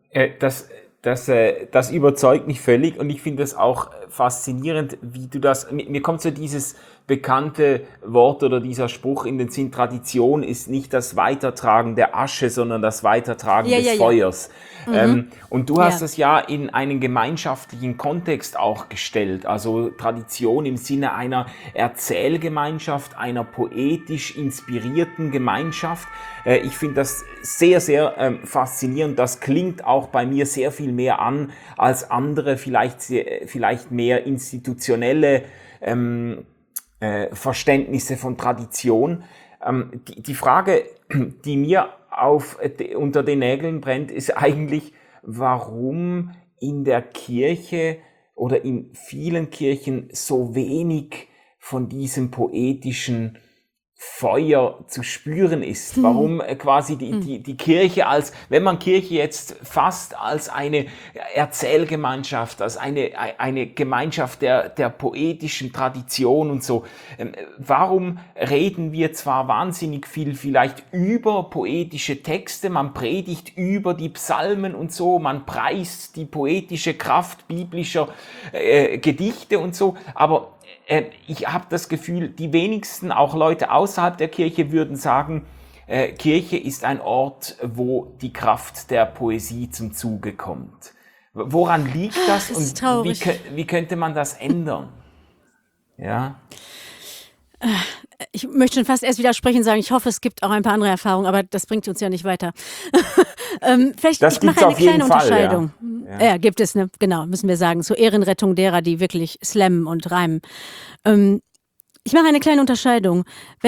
das überzeugt mich völlig und ich finde es auch faszinierend, wie du das, mir kommt so dieses bekannte Wort oder dieser Spruch in den Sinn, Tradition ist nicht das Weitertragen der Asche, sondern das Weitertragen des Feuers. Und du hast das ja in einen gemeinschaftlichen Kontext auch gestellt, also Tradition im Sinne einer Erzählgemeinschaft, einer poetisch inspirierten Gemeinschaft. Ich finde das sehr, sehr faszinierend. Das klingt auch bei mir sehr viel mehr an als andere, vielleicht mehr institutionelle Verständnisse von Tradition. Die Frage, die mir unter den Nägeln brennt, ist eigentlich, warum in der Kirche oder in vielen Kirchen so wenig von diesem poetischen Feuer zu spüren ist. Warum quasi die Kirche als, wenn man Kirche jetzt fasst als eine Erzählgemeinschaft, als eine Gemeinschaft der poetischen Tradition und so, warum reden wir zwar wahnsinnig viel vielleicht über poetische Texte, man predigt über die Psalmen und so, man preist die poetische Kraft biblischer Gedichte und so, aber ich habe das Gefühl, die wenigsten, auch Leute außerhalb der Kirche, würden sagen, Kirche ist ein Ort, wo die Kraft der Poesie zum Zuge kommt. Woran liegt das und wie könnte man das ändern? Ja. ich möchte schon fast erst widersprechen und sagen, ich hoffe, es gibt auch ein paar andere Erfahrungen, aber das bringt uns ja nicht weiter. Vielleicht, Das ich mache gibt's eine auf jeden kleine Fall, Unterscheidung. ja. Ja, gibt es, ne? Genau, müssen wir sagen, zur Ehrenrettung derer, die wirklich slammen und reimen. Ich mache eine kleine Unterscheidung.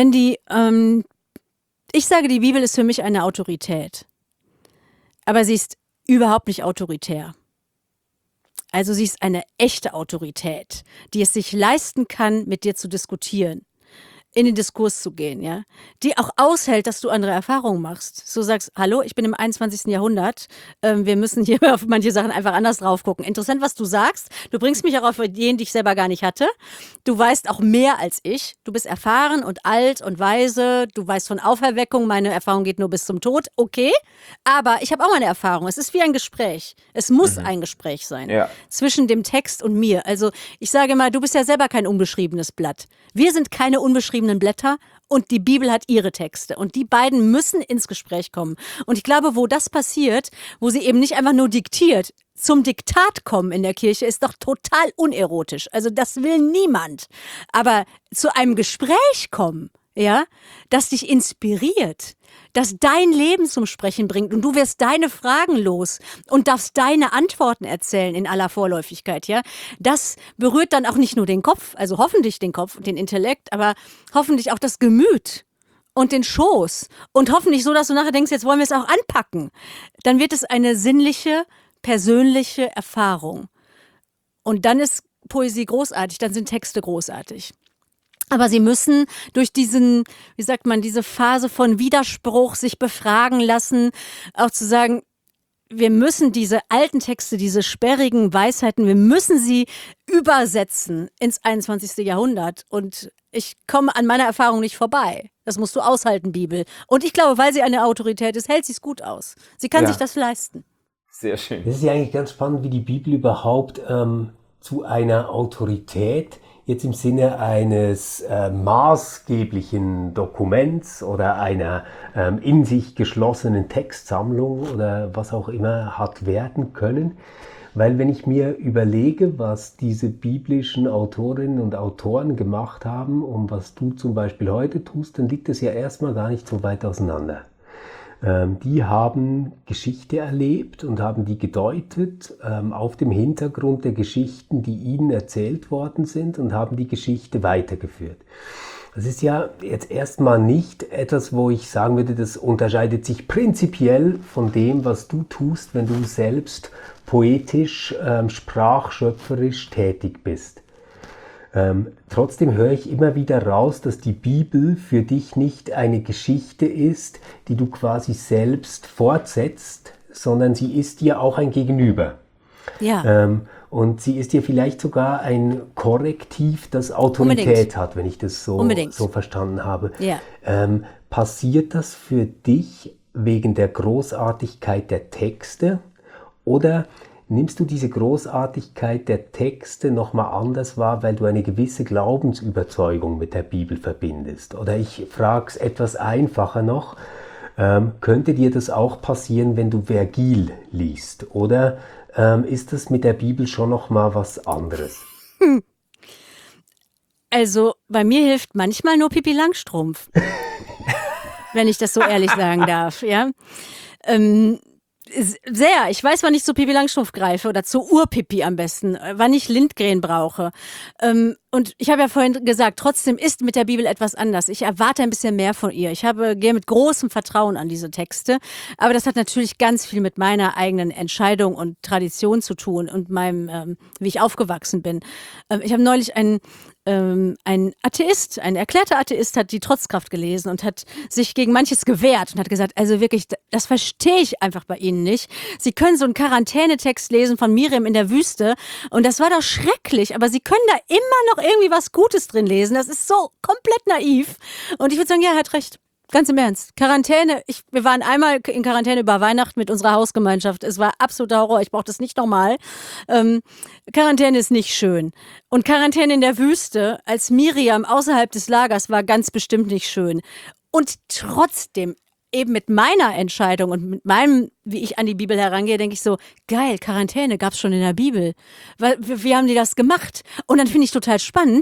Ich sage, die Bibel ist für mich eine Autorität, aber sie ist überhaupt nicht autoritär. Also sie ist eine echte Autorität, die es sich leisten kann, mit dir zu diskutieren, in den Diskurs zu gehen, ja, die auch aushält, dass du andere Erfahrungen machst. So sagst, hallo, ich bin im 21. Jahrhundert, wir müssen hier auf manche Sachen einfach anders drauf gucken. Interessant, was du sagst. Du bringst mich auch auf Ideen, die ich selber gar nicht hatte. Du weißt auch mehr als ich. Du bist erfahren und alt und weise. Du weißt von Auferweckung. Meine Erfahrung geht nur bis zum Tod. Okay, aber ich habe auch meine Erfahrung. Es ist wie ein Gespräch. Es muss ein Gespräch sein zwischen dem Text und mir. Also ich sage mal, du bist ja selber kein unbeschriebenes Blatt. Wir sind keine unbeschriebenen Blätter und die Bibel hat ihre Texte. Und die beiden müssen ins Gespräch kommen. Und ich glaube, wo das passiert, wo sie eben nicht einfach nur diktiert, zum Diktat kommen in der Kirche ist doch total unerotisch. Also das will niemand. Aber zu einem Gespräch kommen, ja, das dich inspiriert, das dein Leben zum Sprechen bringt und du wirst deine Fragen los und darfst deine Antworten erzählen in aller Vorläufigkeit, ja. Das berührt dann auch nicht nur den Kopf, also hoffentlich den Kopf und den Intellekt, aber hoffentlich auch das Gemüt und den Schoß und hoffentlich so, dass du nachher denkst, jetzt wollen wir es auch anpacken. Dann wird es eine sinnliche, persönliche Erfahrung. Und dann ist Poesie großartig, dann sind Texte großartig. Aber sie müssen durch diesen, wie sagt man, diese Phase von Widerspruch sich befragen lassen, auch zu sagen, wir müssen diese alten Texte, diese sperrigen Weisheiten, wir müssen sie übersetzen ins 21. Jahrhundert. Und ich komme an meiner Erfahrung nicht vorbei. Das musst du aushalten, Bibel. Und ich glaube, weil sie eine Autorität ist, hält sie es gut aus. Sie kann sich das leisten. Sehr schön. Das ist ja eigentlich ganz spannend, wie die Bibel überhaupt zu einer Autorität jetzt im Sinne eines maßgeblichen Dokuments oder einer in sich geschlossenen Textsammlung oder was auch immer hat werden können. Weil wenn ich mir überlege, was diese biblischen Autorinnen und Autoren gemacht haben und was du zum Beispiel heute tust, dann liegt es ja erstmal gar nicht so weit auseinander. Die haben Geschichte erlebt und haben die gedeutet auf dem Hintergrund der Geschichten, die ihnen erzählt worden sind und haben die Geschichte weitergeführt. Das ist ja jetzt erstmal nicht etwas, wo ich sagen würde, das unterscheidet sich prinzipiell von dem, was du tust, wenn du selbst poetisch, sprachschöpferisch tätig bist. Trotzdem höre ich immer wieder raus, dass die Bibel für dich nicht eine Geschichte ist, die du quasi selbst fortsetzt, sondern sie ist dir auch ein Gegenüber. Ja. Und sie ist dir vielleicht sogar ein Korrektiv, das Autorität hat, wenn ich das so verstanden habe. Ja. Passiert das für dich wegen der Großartigkeit der Texte oder nimmst du diese Großartigkeit der Texte nochmal anders wahr, weil du eine gewisse Glaubensüberzeugung mit der Bibel verbindest? Oder ich frage es etwas einfacher noch, könnte dir das auch passieren, wenn du Vergil liest? Oder ist das mit der Bibel schon nochmal was anderes? Also bei mir hilft manchmal nur Pippi Langstrumpf, wenn ich das so ehrlich sagen darf, ja. Sehr. Ich weiß, wann ich zu Pippi Langstrumpf greife oder zu Urpippi am besten, wann ich Lindgren brauche. Und ich habe ja vorhin gesagt, trotzdem ist mit der Bibel etwas anders. Ich erwarte ein bisschen mehr von ihr. Gehe mit großem Vertrauen an diese Texte. Aber das hat natürlich ganz viel mit meiner eigenen Entscheidung und Tradition zu tun und meinem, wie ich aufgewachsen bin. Ich habe neulich ein Atheist, ein erklärter Atheist, hat die Trotzkraft gelesen und hat sich gegen manches gewehrt und hat gesagt, also wirklich, das verstehe ich einfach bei Ihnen nicht. Sie können so einen Quarantänetext lesen von Miriam in der Wüste und das war doch schrecklich, aber Sie können da immer noch irgendwie was Gutes drin lesen. Das ist so komplett naiv. Und ich würde sagen, ja, er hat recht. Ganz im Ernst. Quarantäne, wir waren einmal in Quarantäne über Weihnachten mit unserer Hausgemeinschaft. Es war absoluter Horror, ich brauche das nicht nochmal. Quarantäne ist nicht schön. Und Quarantäne in der Wüste, als Miriam außerhalb des Lagers war, ganz bestimmt nicht schön. Und trotzdem, eben mit meiner Entscheidung und mit meinem, wie ich an die Bibel herangehe, denke ich so, geil, Quarantäne gab's schon in der Bibel. Wie haben die das gemacht? Und dann finde ich total spannend,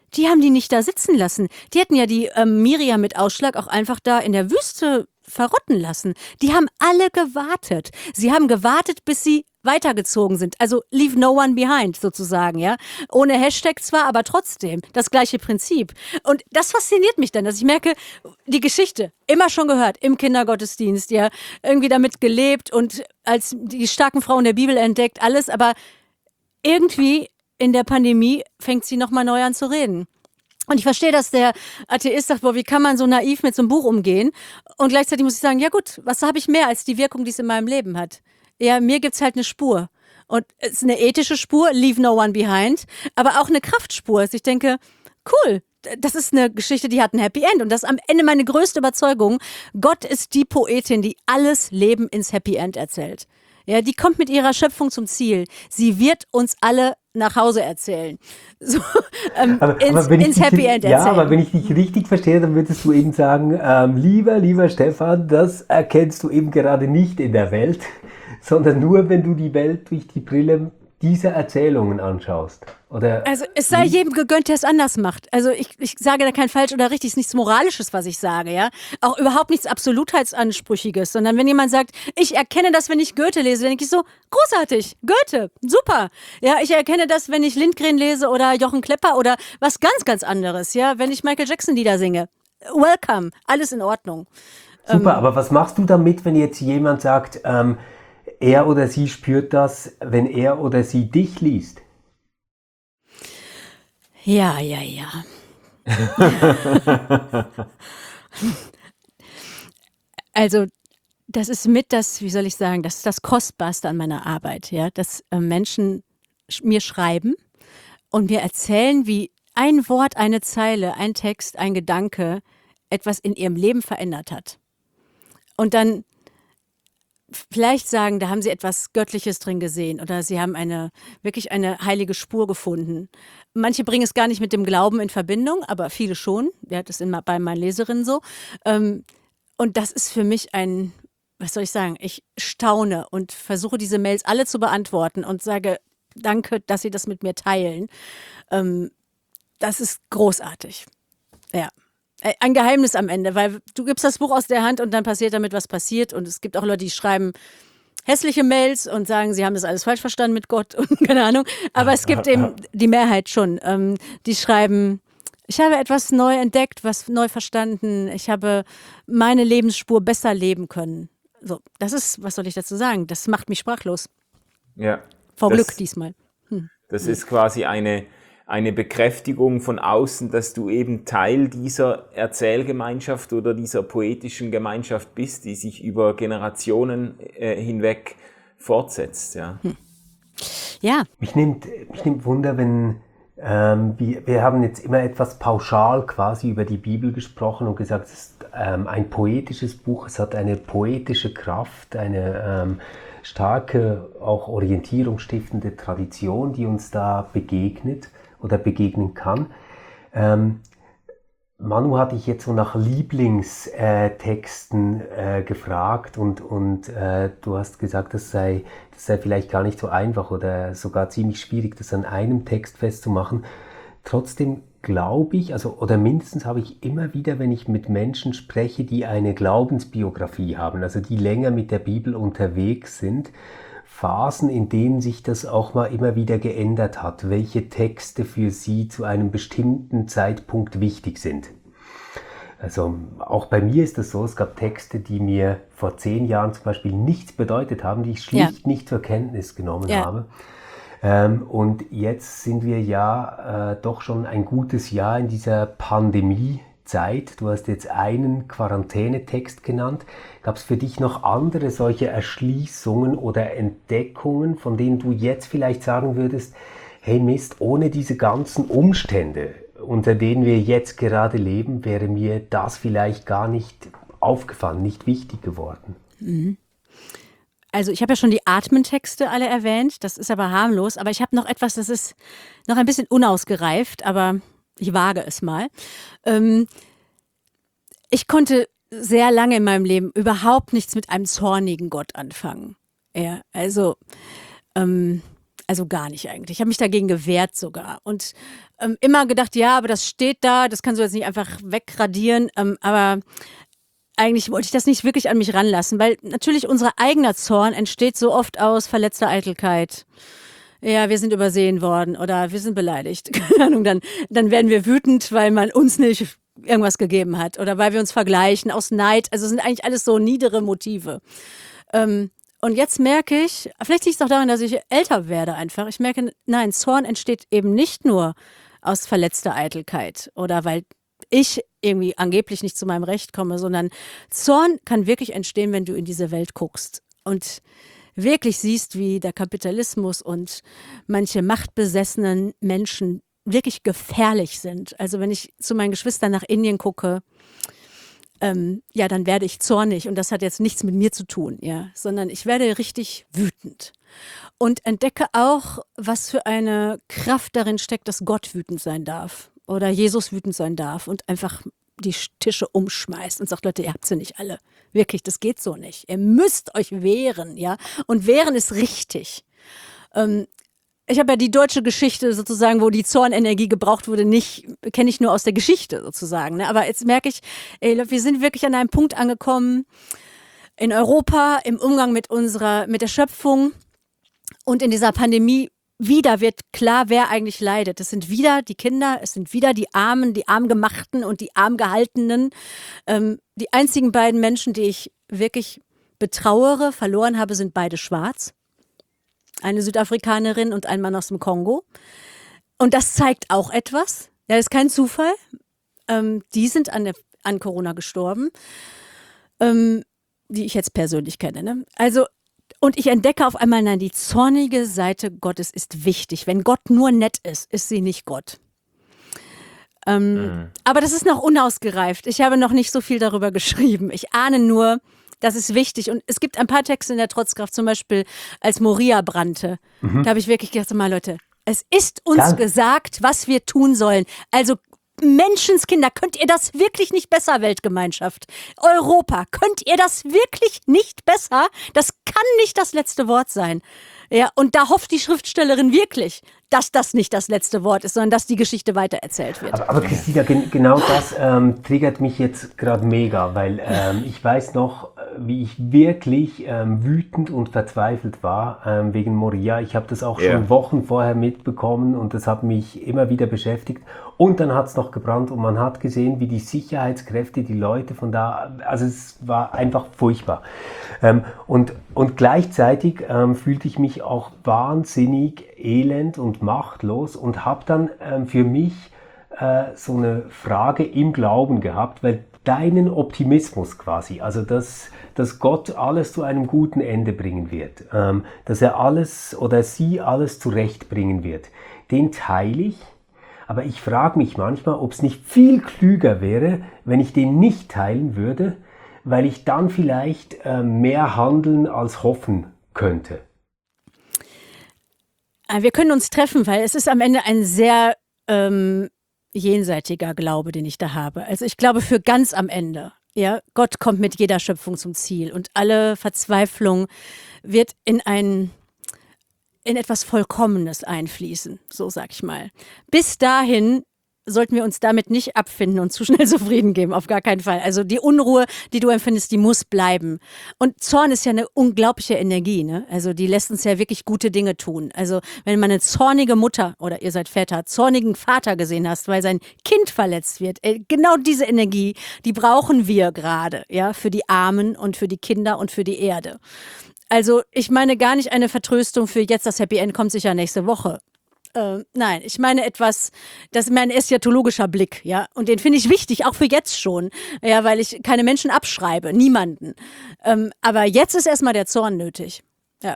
die haben die nicht da sitzen lassen. Die hätten ja die Miriam mit Ausschlag auch einfach da in der Wüste verrotten lassen. Die haben alle gewartet. Sie haben gewartet, bis sie weitergezogen sind. Also leave no one behind sozusagen, ja. Ohne Hashtag zwar, aber trotzdem das gleiche Prinzip. Und das fasziniert mich dann, dass ich merke, die Geschichte immer schon gehört, im Kindergottesdienst, ja, irgendwie damit gelebt und als die starken Frauen der Bibel entdeckt, alles, aber irgendwie in der Pandemie fängt sie nochmal neu an zu reden. Und ich verstehe, dass der Atheist sagt, boah, wie kann man so naiv mit so einem Buch umgehen? Und gleichzeitig muss ich sagen, ja gut, was habe ich mehr als die Wirkung, die es in meinem Leben hat? Ja, mir gibt's halt eine Spur. Und es ist eine ethische Spur, leave no one behind, aber auch eine Kraftspur. Also ich denke, cool, das ist eine Geschichte, die hat ein Happy End. Und das ist am Ende meine größte Überzeugung. Gott ist die Poetin, die alles Leben ins Happy End erzählt. Ja, die kommt mit ihrer Schöpfung zum Ziel. Sie wird uns alle nach Hause erzählen. So, ins Happy End erzählen. Ja, aber wenn ich dich richtig verstehe, dann würdest du eben sagen, lieber Stefan, das erkennst du eben gerade nicht in der Welt, sondern nur, wenn du die Welt durch die Brille dieser Erzählungen anschaust. Oder also es sei jedem gegönnt, der es anders macht. Also ich sage da kein falsch oder richtig, es ist nichts Moralisches, was ich sage, ja. Auch überhaupt nichts Absolutheitsansprüchiges, sondern wenn jemand sagt, ich erkenne das, wenn ich Goethe lese, dann denke ich so, großartig, Goethe, super. Ja, ich erkenne das, wenn ich Lindgren lese oder Jochen Klepper oder was ganz, ganz anderes, ja, wenn ich Michael Jackson Lieder singe. Welcome, alles in Ordnung. Super, aber was machst du damit, wenn jetzt jemand sagt, er oder sie spürt das, wenn er oder sie dich liest? Ja. Also, das ist wie soll ich sagen, das ist das Kostbarste an meiner Arbeit, ja, dass Menschen mir schreiben und mir erzählen, wie ein Wort, eine Zeile, ein Text, ein Gedanke etwas in ihrem Leben verändert hat. Und dann vielleicht sagen, da haben sie etwas Göttliches drin gesehen oder sie haben wirklich eine heilige Spur gefunden. Manche bringen es gar nicht mit dem Glauben in Verbindung, aber viele schon. Ja, das ist bei meinen Leserinnen so. Und das ist für mich was soll ich sagen, ich staune und versuche diese Mails alle zu beantworten und sage, danke, dass Sie das mit mir teilen. Das ist großartig. Ja. Ein Geheimnis am Ende, weil du gibst das Buch aus der Hand und dann passiert damit, was passiert. Und es gibt auch Leute, die schreiben hässliche Mails und sagen, sie haben das alles falsch verstanden mit Gott und keine Ahnung. Aber es gibt eben die Mehrheit schon, die schreiben, ich habe etwas neu entdeckt, was neu verstanden. Ich habe meine Lebensspur besser leben können. So, das ist, was soll ich dazu sagen? Das macht mich sprachlos. Ja. Vor Glück diesmal. Das ist quasi eine Bekräftigung von außen, dass du eben Teil dieser Erzählgemeinschaft oder dieser poetischen Gemeinschaft bist, die sich über Generationen hinweg fortsetzt. Ja. Ja. Mich nimmt Wunder, wenn wir haben jetzt immer etwas pauschal quasi über die Bibel gesprochen und gesagt, es ist ein poetisches Buch, es hat eine poetische Kraft, eine starke, auch orientierungsstiftende Tradition, die uns da begegnet oder begegnen kann. Manu hatte ich jetzt so nach Lieblingstexten gefragt und du hast gesagt, das sei vielleicht gar nicht so einfach oder sogar ziemlich schwierig, das an einem Text festzumachen. Trotzdem glaube ich, oder mindestens habe ich immer wieder, wenn ich mit Menschen spreche, die eine Glaubensbiografie haben, also die länger mit der Bibel unterwegs sind, Phasen, in denen sich das auch mal immer wieder geändert hat, welche Texte für sie zu einem bestimmten Zeitpunkt wichtig sind. Also auch bei mir ist das so, es gab Texte, die mir vor 10 Jahren zum Beispiel nichts bedeutet haben, die ich schlicht nicht zur Kenntnis genommen habe. Und jetzt sind wir doch schon ein gutes Jahr in dieser Pandemiezeit. Du hast jetzt einen Quarantänetext genannt. Gab es für dich noch andere solche Erschließungen oder Entdeckungen, von denen du jetzt vielleicht sagen würdest, hey Mist, ohne diese ganzen Umstände, unter denen wir jetzt gerade leben, wäre mir das vielleicht gar nicht aufgefallen, nicht wichtig geworden? Also ich habe ja schon die Atmentexte alle erwähnt, das ist aber harmlos, aber ich habe noch etwas, das ist noch ein bisschen unausgereift, aber ich wage es mal. Ich konnte sehr lange in meinem Leben überhaupt nichts mit einem zornigen Gott anfangen. Ja, also Also gar nicht eigentlich. Ich habe mich dagegen gewehrt sogar und immer gedacht, ja, aber das steht da, das kannst du jetzt nicht einfach wegradieren. Aber eigentlich wollte ich das nicht wirklich an mich ranlassen, weil natürlich unser eigener Zorn entsteht so oft aus verletzter Eitelkeit. Ja, wir sind übersehen worden oder wir sind beleidigt. Keine Ahnung, dann werden wir wütend, weil man uns nicht irgendwas gegeben hat oder weil wir uns vergleichen aus Neid. Also es sind eigentlich alles so niedere Motive. Und jetzt merke ich, vielleicht liegt es auch daran, dass ich älter werde einfach. Ich merke, nein, Zorn entsteht eben nicht nur aus verletzter Eitelkeit oder weil ich irgendwie angeblich nicht zu meinem Recht komme, sondern Zorn kann wirklich entstehen, wenn du in diese Welt guckst und wirklich siehst, wie der Kapitalismus und manche machtbesessenen Menschen wirklich gefährlich sind. Also wenn ich zu meinen Geschwistern nach Indien gucke, ja, dann werde ich zornig und das hat jetzt nichts mit mir zu tun, ja, sondern ich werde richtig wütend und entdecke auch, was für eine Kraft darin steckt, dass Gott wütend sein darf oder Jesus wütend sein darf und einfach die Tische umschmeißt und sagt, Leute, ihr habt sie nicht alle. Wirklich, das geht so nicht. Ihr müsst euch wehren, ja. Und wehren ist richtig. Ich habe ja die deutsche Geschichte sozusagen, wo die Zornenergie gebraucht wurde, kenne ich nur aus der Geschichte sozusagen. Ne? Aber jetzt merke ich, wir sind wirklich an einem Punkt angekommen in Europa im Umgang mit der Schöpfung und in dieser Pandemie. Wieder wird klar, wer eigentlich leidet. Es sind wieder die Kinder, es sind wieder die Armen, die Armgemachten und die Armgehaltenen. Die einzigen beiden Menschen, die ich wirklich betrauere, verloren habe, sind beide schwarz. Eine Südafrikanerin und ein Mann aus dem Kongo. Und das zeigt auch etwas. Ja, das ist kein Zufall. Die sind an Corona gestorben, die ich jetzt persönlich kenne. Ne? Also, und ich entdecke auf einmal, nein, die zornige Seite Gottes ist wichtig. Wenn Gott nur nett ist sie nicht Gott. Aber das ist noch unausgereift. Ich habe noch nicht so viel darüber geschrieben. Ich ahne nur, das ist wichtig. Und es gibt ein paar Texte in der Trotzkraft, zum Beispiel als Moria brannte. Da habe ich wirklich gedacht, mal Leute, es ist uns gesagt, was wir tun sollen. Also Menschenskinder, könnt ihr das wirklich nicht besser, Weltgemeinschaft? Europa, könnt ihr das wirklich nicht besser? Das kann nicht das letzte Wort sein. Ja, und da hofft die Schriftstellerin wirklich, dass das nicht das letzte Wort ist, sondern dass die Geschichte weitererzählt wird. Aber Christina, genau das triggert mich jetzt gerade mega, weil ich weiß noch, wie ich wirklich wütend und verzweifelt war wegen Moria. Ich habe das auch schon Wochen vorher mitbekommen und das hat mich immer wieder beschäftigt. Und dann hat es noch gebrannt und man hat gesehen, wie die Sicherheitskräfte, die Leute von da, also es war einfach furchtbar. Und gleichzeitig fühlte ich mich auch wahnsinnig elend und machtlos und habe dann für mich so eine Frage im Glauben gehabt, weil deinen Optimismus quasi, also dass Gott alles zu einem guten Ende bringen wird, dass er alles oder sie alles zurechtbringen wird, den teile ich. Aber ich frage mich manchmal, ob es nicht viel klüger wäre, wenn ich den nicht teilen würde, weil ich dann vielleicht mehr handeln als hoffen könnte. Wir können uns treffen, weil es ist am Ende ein sehr jenseitiger Glaube, den ich da habe. Also ich glaube für ganz am Ende. Ja, Gott kommt mit jeder Schöpfung zum Ziel und alle Verzweiflung wird in etwas Vollkommenes einfließen, so sag ich mal. Bis dahin sollten wir uns damit nicht abfinden und zu schnell zufrieden geben, auf gar keinen Fall. Also die Unruhe, die du empfindest, die muss bleiben. Und Zorn ist ja eine unglaubliche Energie, ne? Also die lässt uns ja wirklich gute Dinge tun. Also wenn man eine zornige Mutter oder ihr seid Väter, zornigen Vater gesehen hast, weil sein Kind verletzt wird, genau diese Energie, die brauchen wir gerade, ja, für die Armen und für die Kinder und für die Erde. Also ich meine gar nicht eine Vertröstung für jetzt, das Happy End kommt sicher nächste Woche. Nein, ich meine etwas, das ist mein eschatologischer Blick, ja, und den finde ich wichtig, auch für jetzt schon, ja, weil ich keine Menschen abschreibe, niemanden. Aber jetzt ist erstmal der Zorn nötig, ja.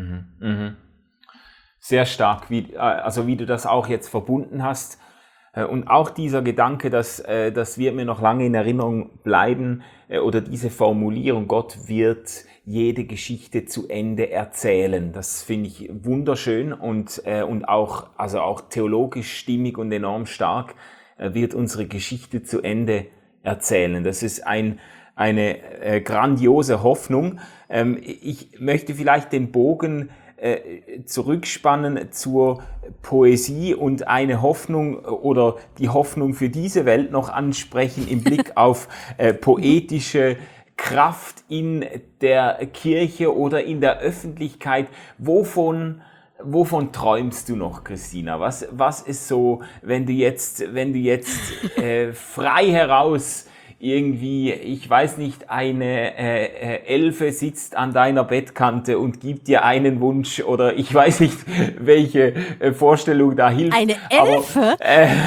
Sehr stark, wie du das auch jetzt verbunden hast. Und auch dieser Gedanke, das wird mir noch lange in Erinnerung bleiben, oder diese Formulierung, Gott wird jede Geschichte zu Ende erzählen. Das finde ich wunderschön und auch theologisch stimmig und enorm stark, wird unsere Geschichte zu Ende erzählen. Das ist eine grandiose Hoffnung. Ich möchte vielleicht den Bogen zurückspannen zur Poesie und eine Hoffnung oder die Hoffnung für diese Welt noch ansprechen im Blick auf poetische Kraft in der Kirche oder in der Öffentlichkeit. Wovon träumst du noch, Christina? Was ist so, wenn du jetzt frei heraus irgendwie, ich weiß nicht, eine Elfe sitzt an deiner Bettkante und gibt dir einen Wunsch oder ich weiß nicht, welche Vorstellung da hilft. Eine Elfe?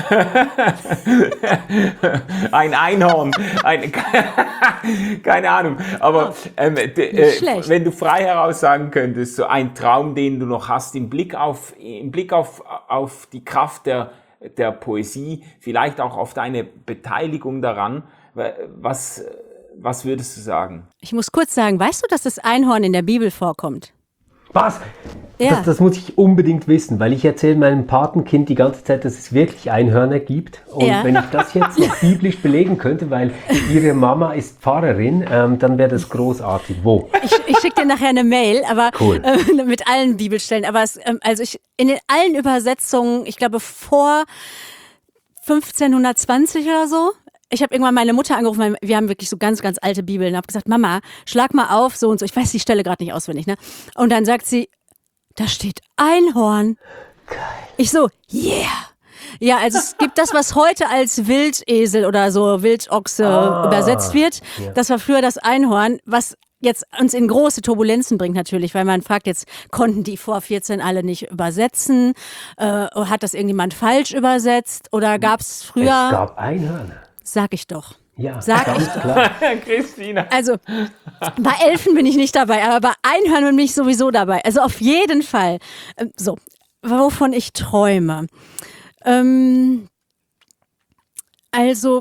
Ein Einhorn, keine Ahnung. Aber wenn du frei heraus sagen könntest, so ein Traum, den du noch hast im Blick auf die Kraft der Poesie, vielleicht auch auf deine Beteiligung daran, was würdest du sagen? Ich muss kurz sagen, weißt du, dass das Einhorn in der Bibel vorkommt? Was? Ja. Das muss ich unbedingt wissen, weil ich erzähle meinem Patenkind die ganze Zeit, dass es wirklich Einhörner gibt. Und Ja. wenn ich das jetzt noch biblisch belegen könnte, weil ihre Mama ist Pfarrerin, dann wäre das großartig. Wo? Ich schicke dir nachher eine Mail, aber Cool. mit allen Bibelstellen. Aber in allen Übersetzungen, ich glaube vor 1520 oder so. Ich habe irgendwann meine Mutter angerufen, weil wir haben wirklich so ganz, ganz alte Bibeln. Und habe gesagt, Mama, schlag mal auf, so und so. Ich weiß die Stelle gerade nicht auswendig, ne? Und dann sagt sie, da steht Einhorn. Geil. Ich so, yeah. Ja, also es gibt das, was heute als Wildesel oder so Wildochse übersetzt wird. Ja. Das war früher das Einhorn, was jetzt uns in große Turbulenzen bringt natürlich, weil man fragt jetzt, konnten die vor 14 alle nicht übersetzen? Hat das irgendjemand falsch übersetzt? Oder gab es früher... Es gab Einhörner. Sag ich doch. Ja, Sag ganz ich doch. klar. Christina. Also, bei Elfen bin ich nicht dabei, aber bei Einhörnern bin ich sowieso dabei. Also auf jeden Fall. So, wovon ich träume. Also,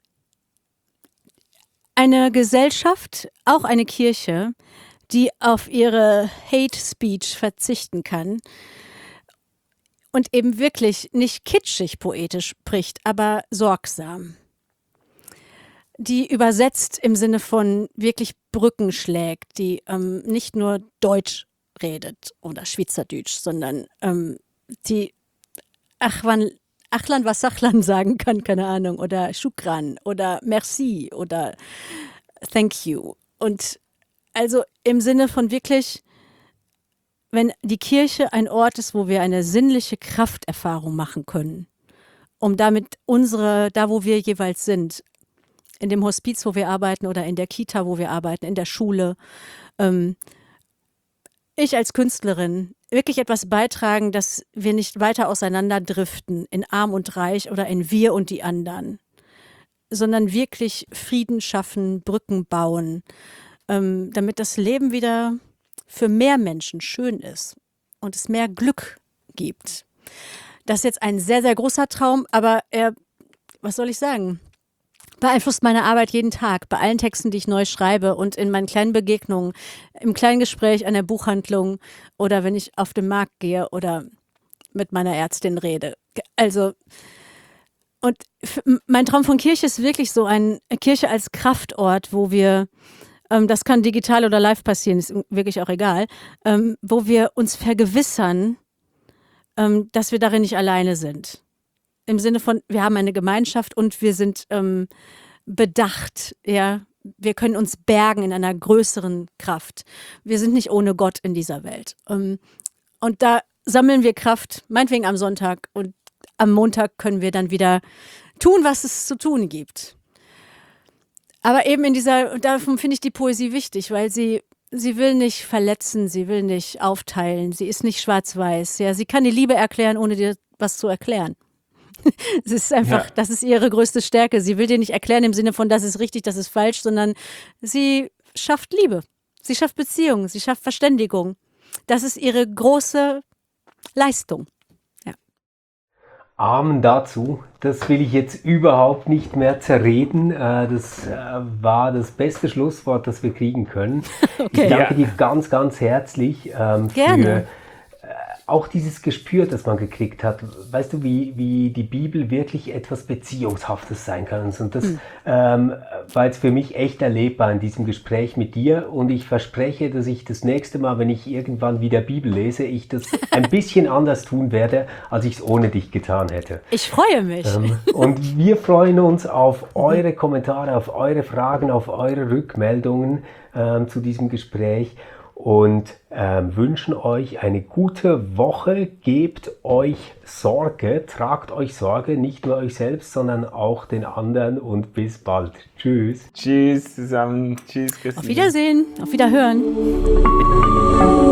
eine Gesellschaft, auch eine Kirche, die auf ihre Hate Speech verzichten kann und eben wirklich nicht kitschig poetisch spricht, aber sorgsam. Die übersetzt im Sinne von wirklich Brücken schlägt, die nicht nur Deutsch redet oder Schweizerdeutsch, sondern die Achlan was Sachlan sagen kann, keine Ahnung, oder Shukran oder Merci oder Thank you. Und also im Sinne von wirklich, wenn die Kirche ein Ort ist, wo wir eine sinnliche Krafterfahrung machen können, um damit da wo wir jeweils sind, in dem Hospiz, wo wir arbeiten oder in der Kita, wo wir arbeiten, in der Schule, ich als Künstlerin wirklich etwas beitragen, dass wir nicht weiter auseinanderdriften in Arm und Reich oder in wir und die anderen, sondern wirklich Frieden schaffen, Brücken bauen, damit das Leben wieder für mehr Menschen schön ist und es mehr Glück gibt. Das ist jetzt ein sehr, sehr großer Traum, aber was soll ich sagen? Beeinflusst meine Arbeit jeden Tag, bei allen Texten, die ich neu schreibe und in meinen kleinen Begegnungen, im kleinen Gespräch an der Buchhandlung oder wenn ich auf den Markt gehe oder mit meiner Ärztin rede. Also, und mein Traum von Kirche ist wirklich so eine Kirche als Kraftort, wo wir, das kann digital oder live passieren, ist wirklich auch egal, wo wir uns vergewissern, dass wir darin nicht alleine sind. Im Sinne von, wir haben eine Gemeinschaft und wir sind bedacht, ja. Wir können uns bergen in einer größeren Kraft. Wir sind nicht ohne Gott in dieser Welt. Und da sammeln wir Kraft, meinetwegen am Sonntag. Und am Montag können wir dann wieder tun, was es zu tun gibt. Aber eben davon finde ich die Poesie wichtig, weil sie will nicht verletzen, sie will nicht aufteilen, sie ist nicht schwarz-weiß. Ja, sie kann die Liebe erklären, ohne dir was zu erklären. Es ist einfach, das ist ihre größte Stärke. Sie will dir nicht erklären im Sinne von, das ist richtig, das ist falsch, sondern sie schafft Liebe. Sie schafft Beziehung, sie schafft Verständigung. Das ist ihre große Leistung. Ja. Amen dazu. Das will ich jetzt überhaupt nicht mehr zerreden. Das war das beste Schlusswort, das wir kriegen können. Okay. Ich danke dir ganz, ganz herzlich Gerne. für auch dieses Gespür, das man gekriegt hat. Weißt du, wie die Bibel wirklich etwas Beziehungshaftes sein kann. Und das war jetzt für mich echt erlebbar in diesem Gespräch mit dir und ich verspreche, dass ich das nächste Mal, wenn ich irgendwann wieder Bibel lese, ich das ein bisschen anders tun werde, als ich es ohne dich getan hätte. Ich freue mich. Und wir freuen uns auf eure Kommentare, auf eure Fragen, auf eure Rückmeldungen zu diesem Gespräch und wünschen euch eine gute Woche. Gebt euch Sorge, tragt euch Sorge, nicht nur euch selbst, sondern auch den anderen und bis bald. Tschüss. Tschüss zusammen. Tschüss, Christine. Auf Wiedersehen, auf Wiederhören.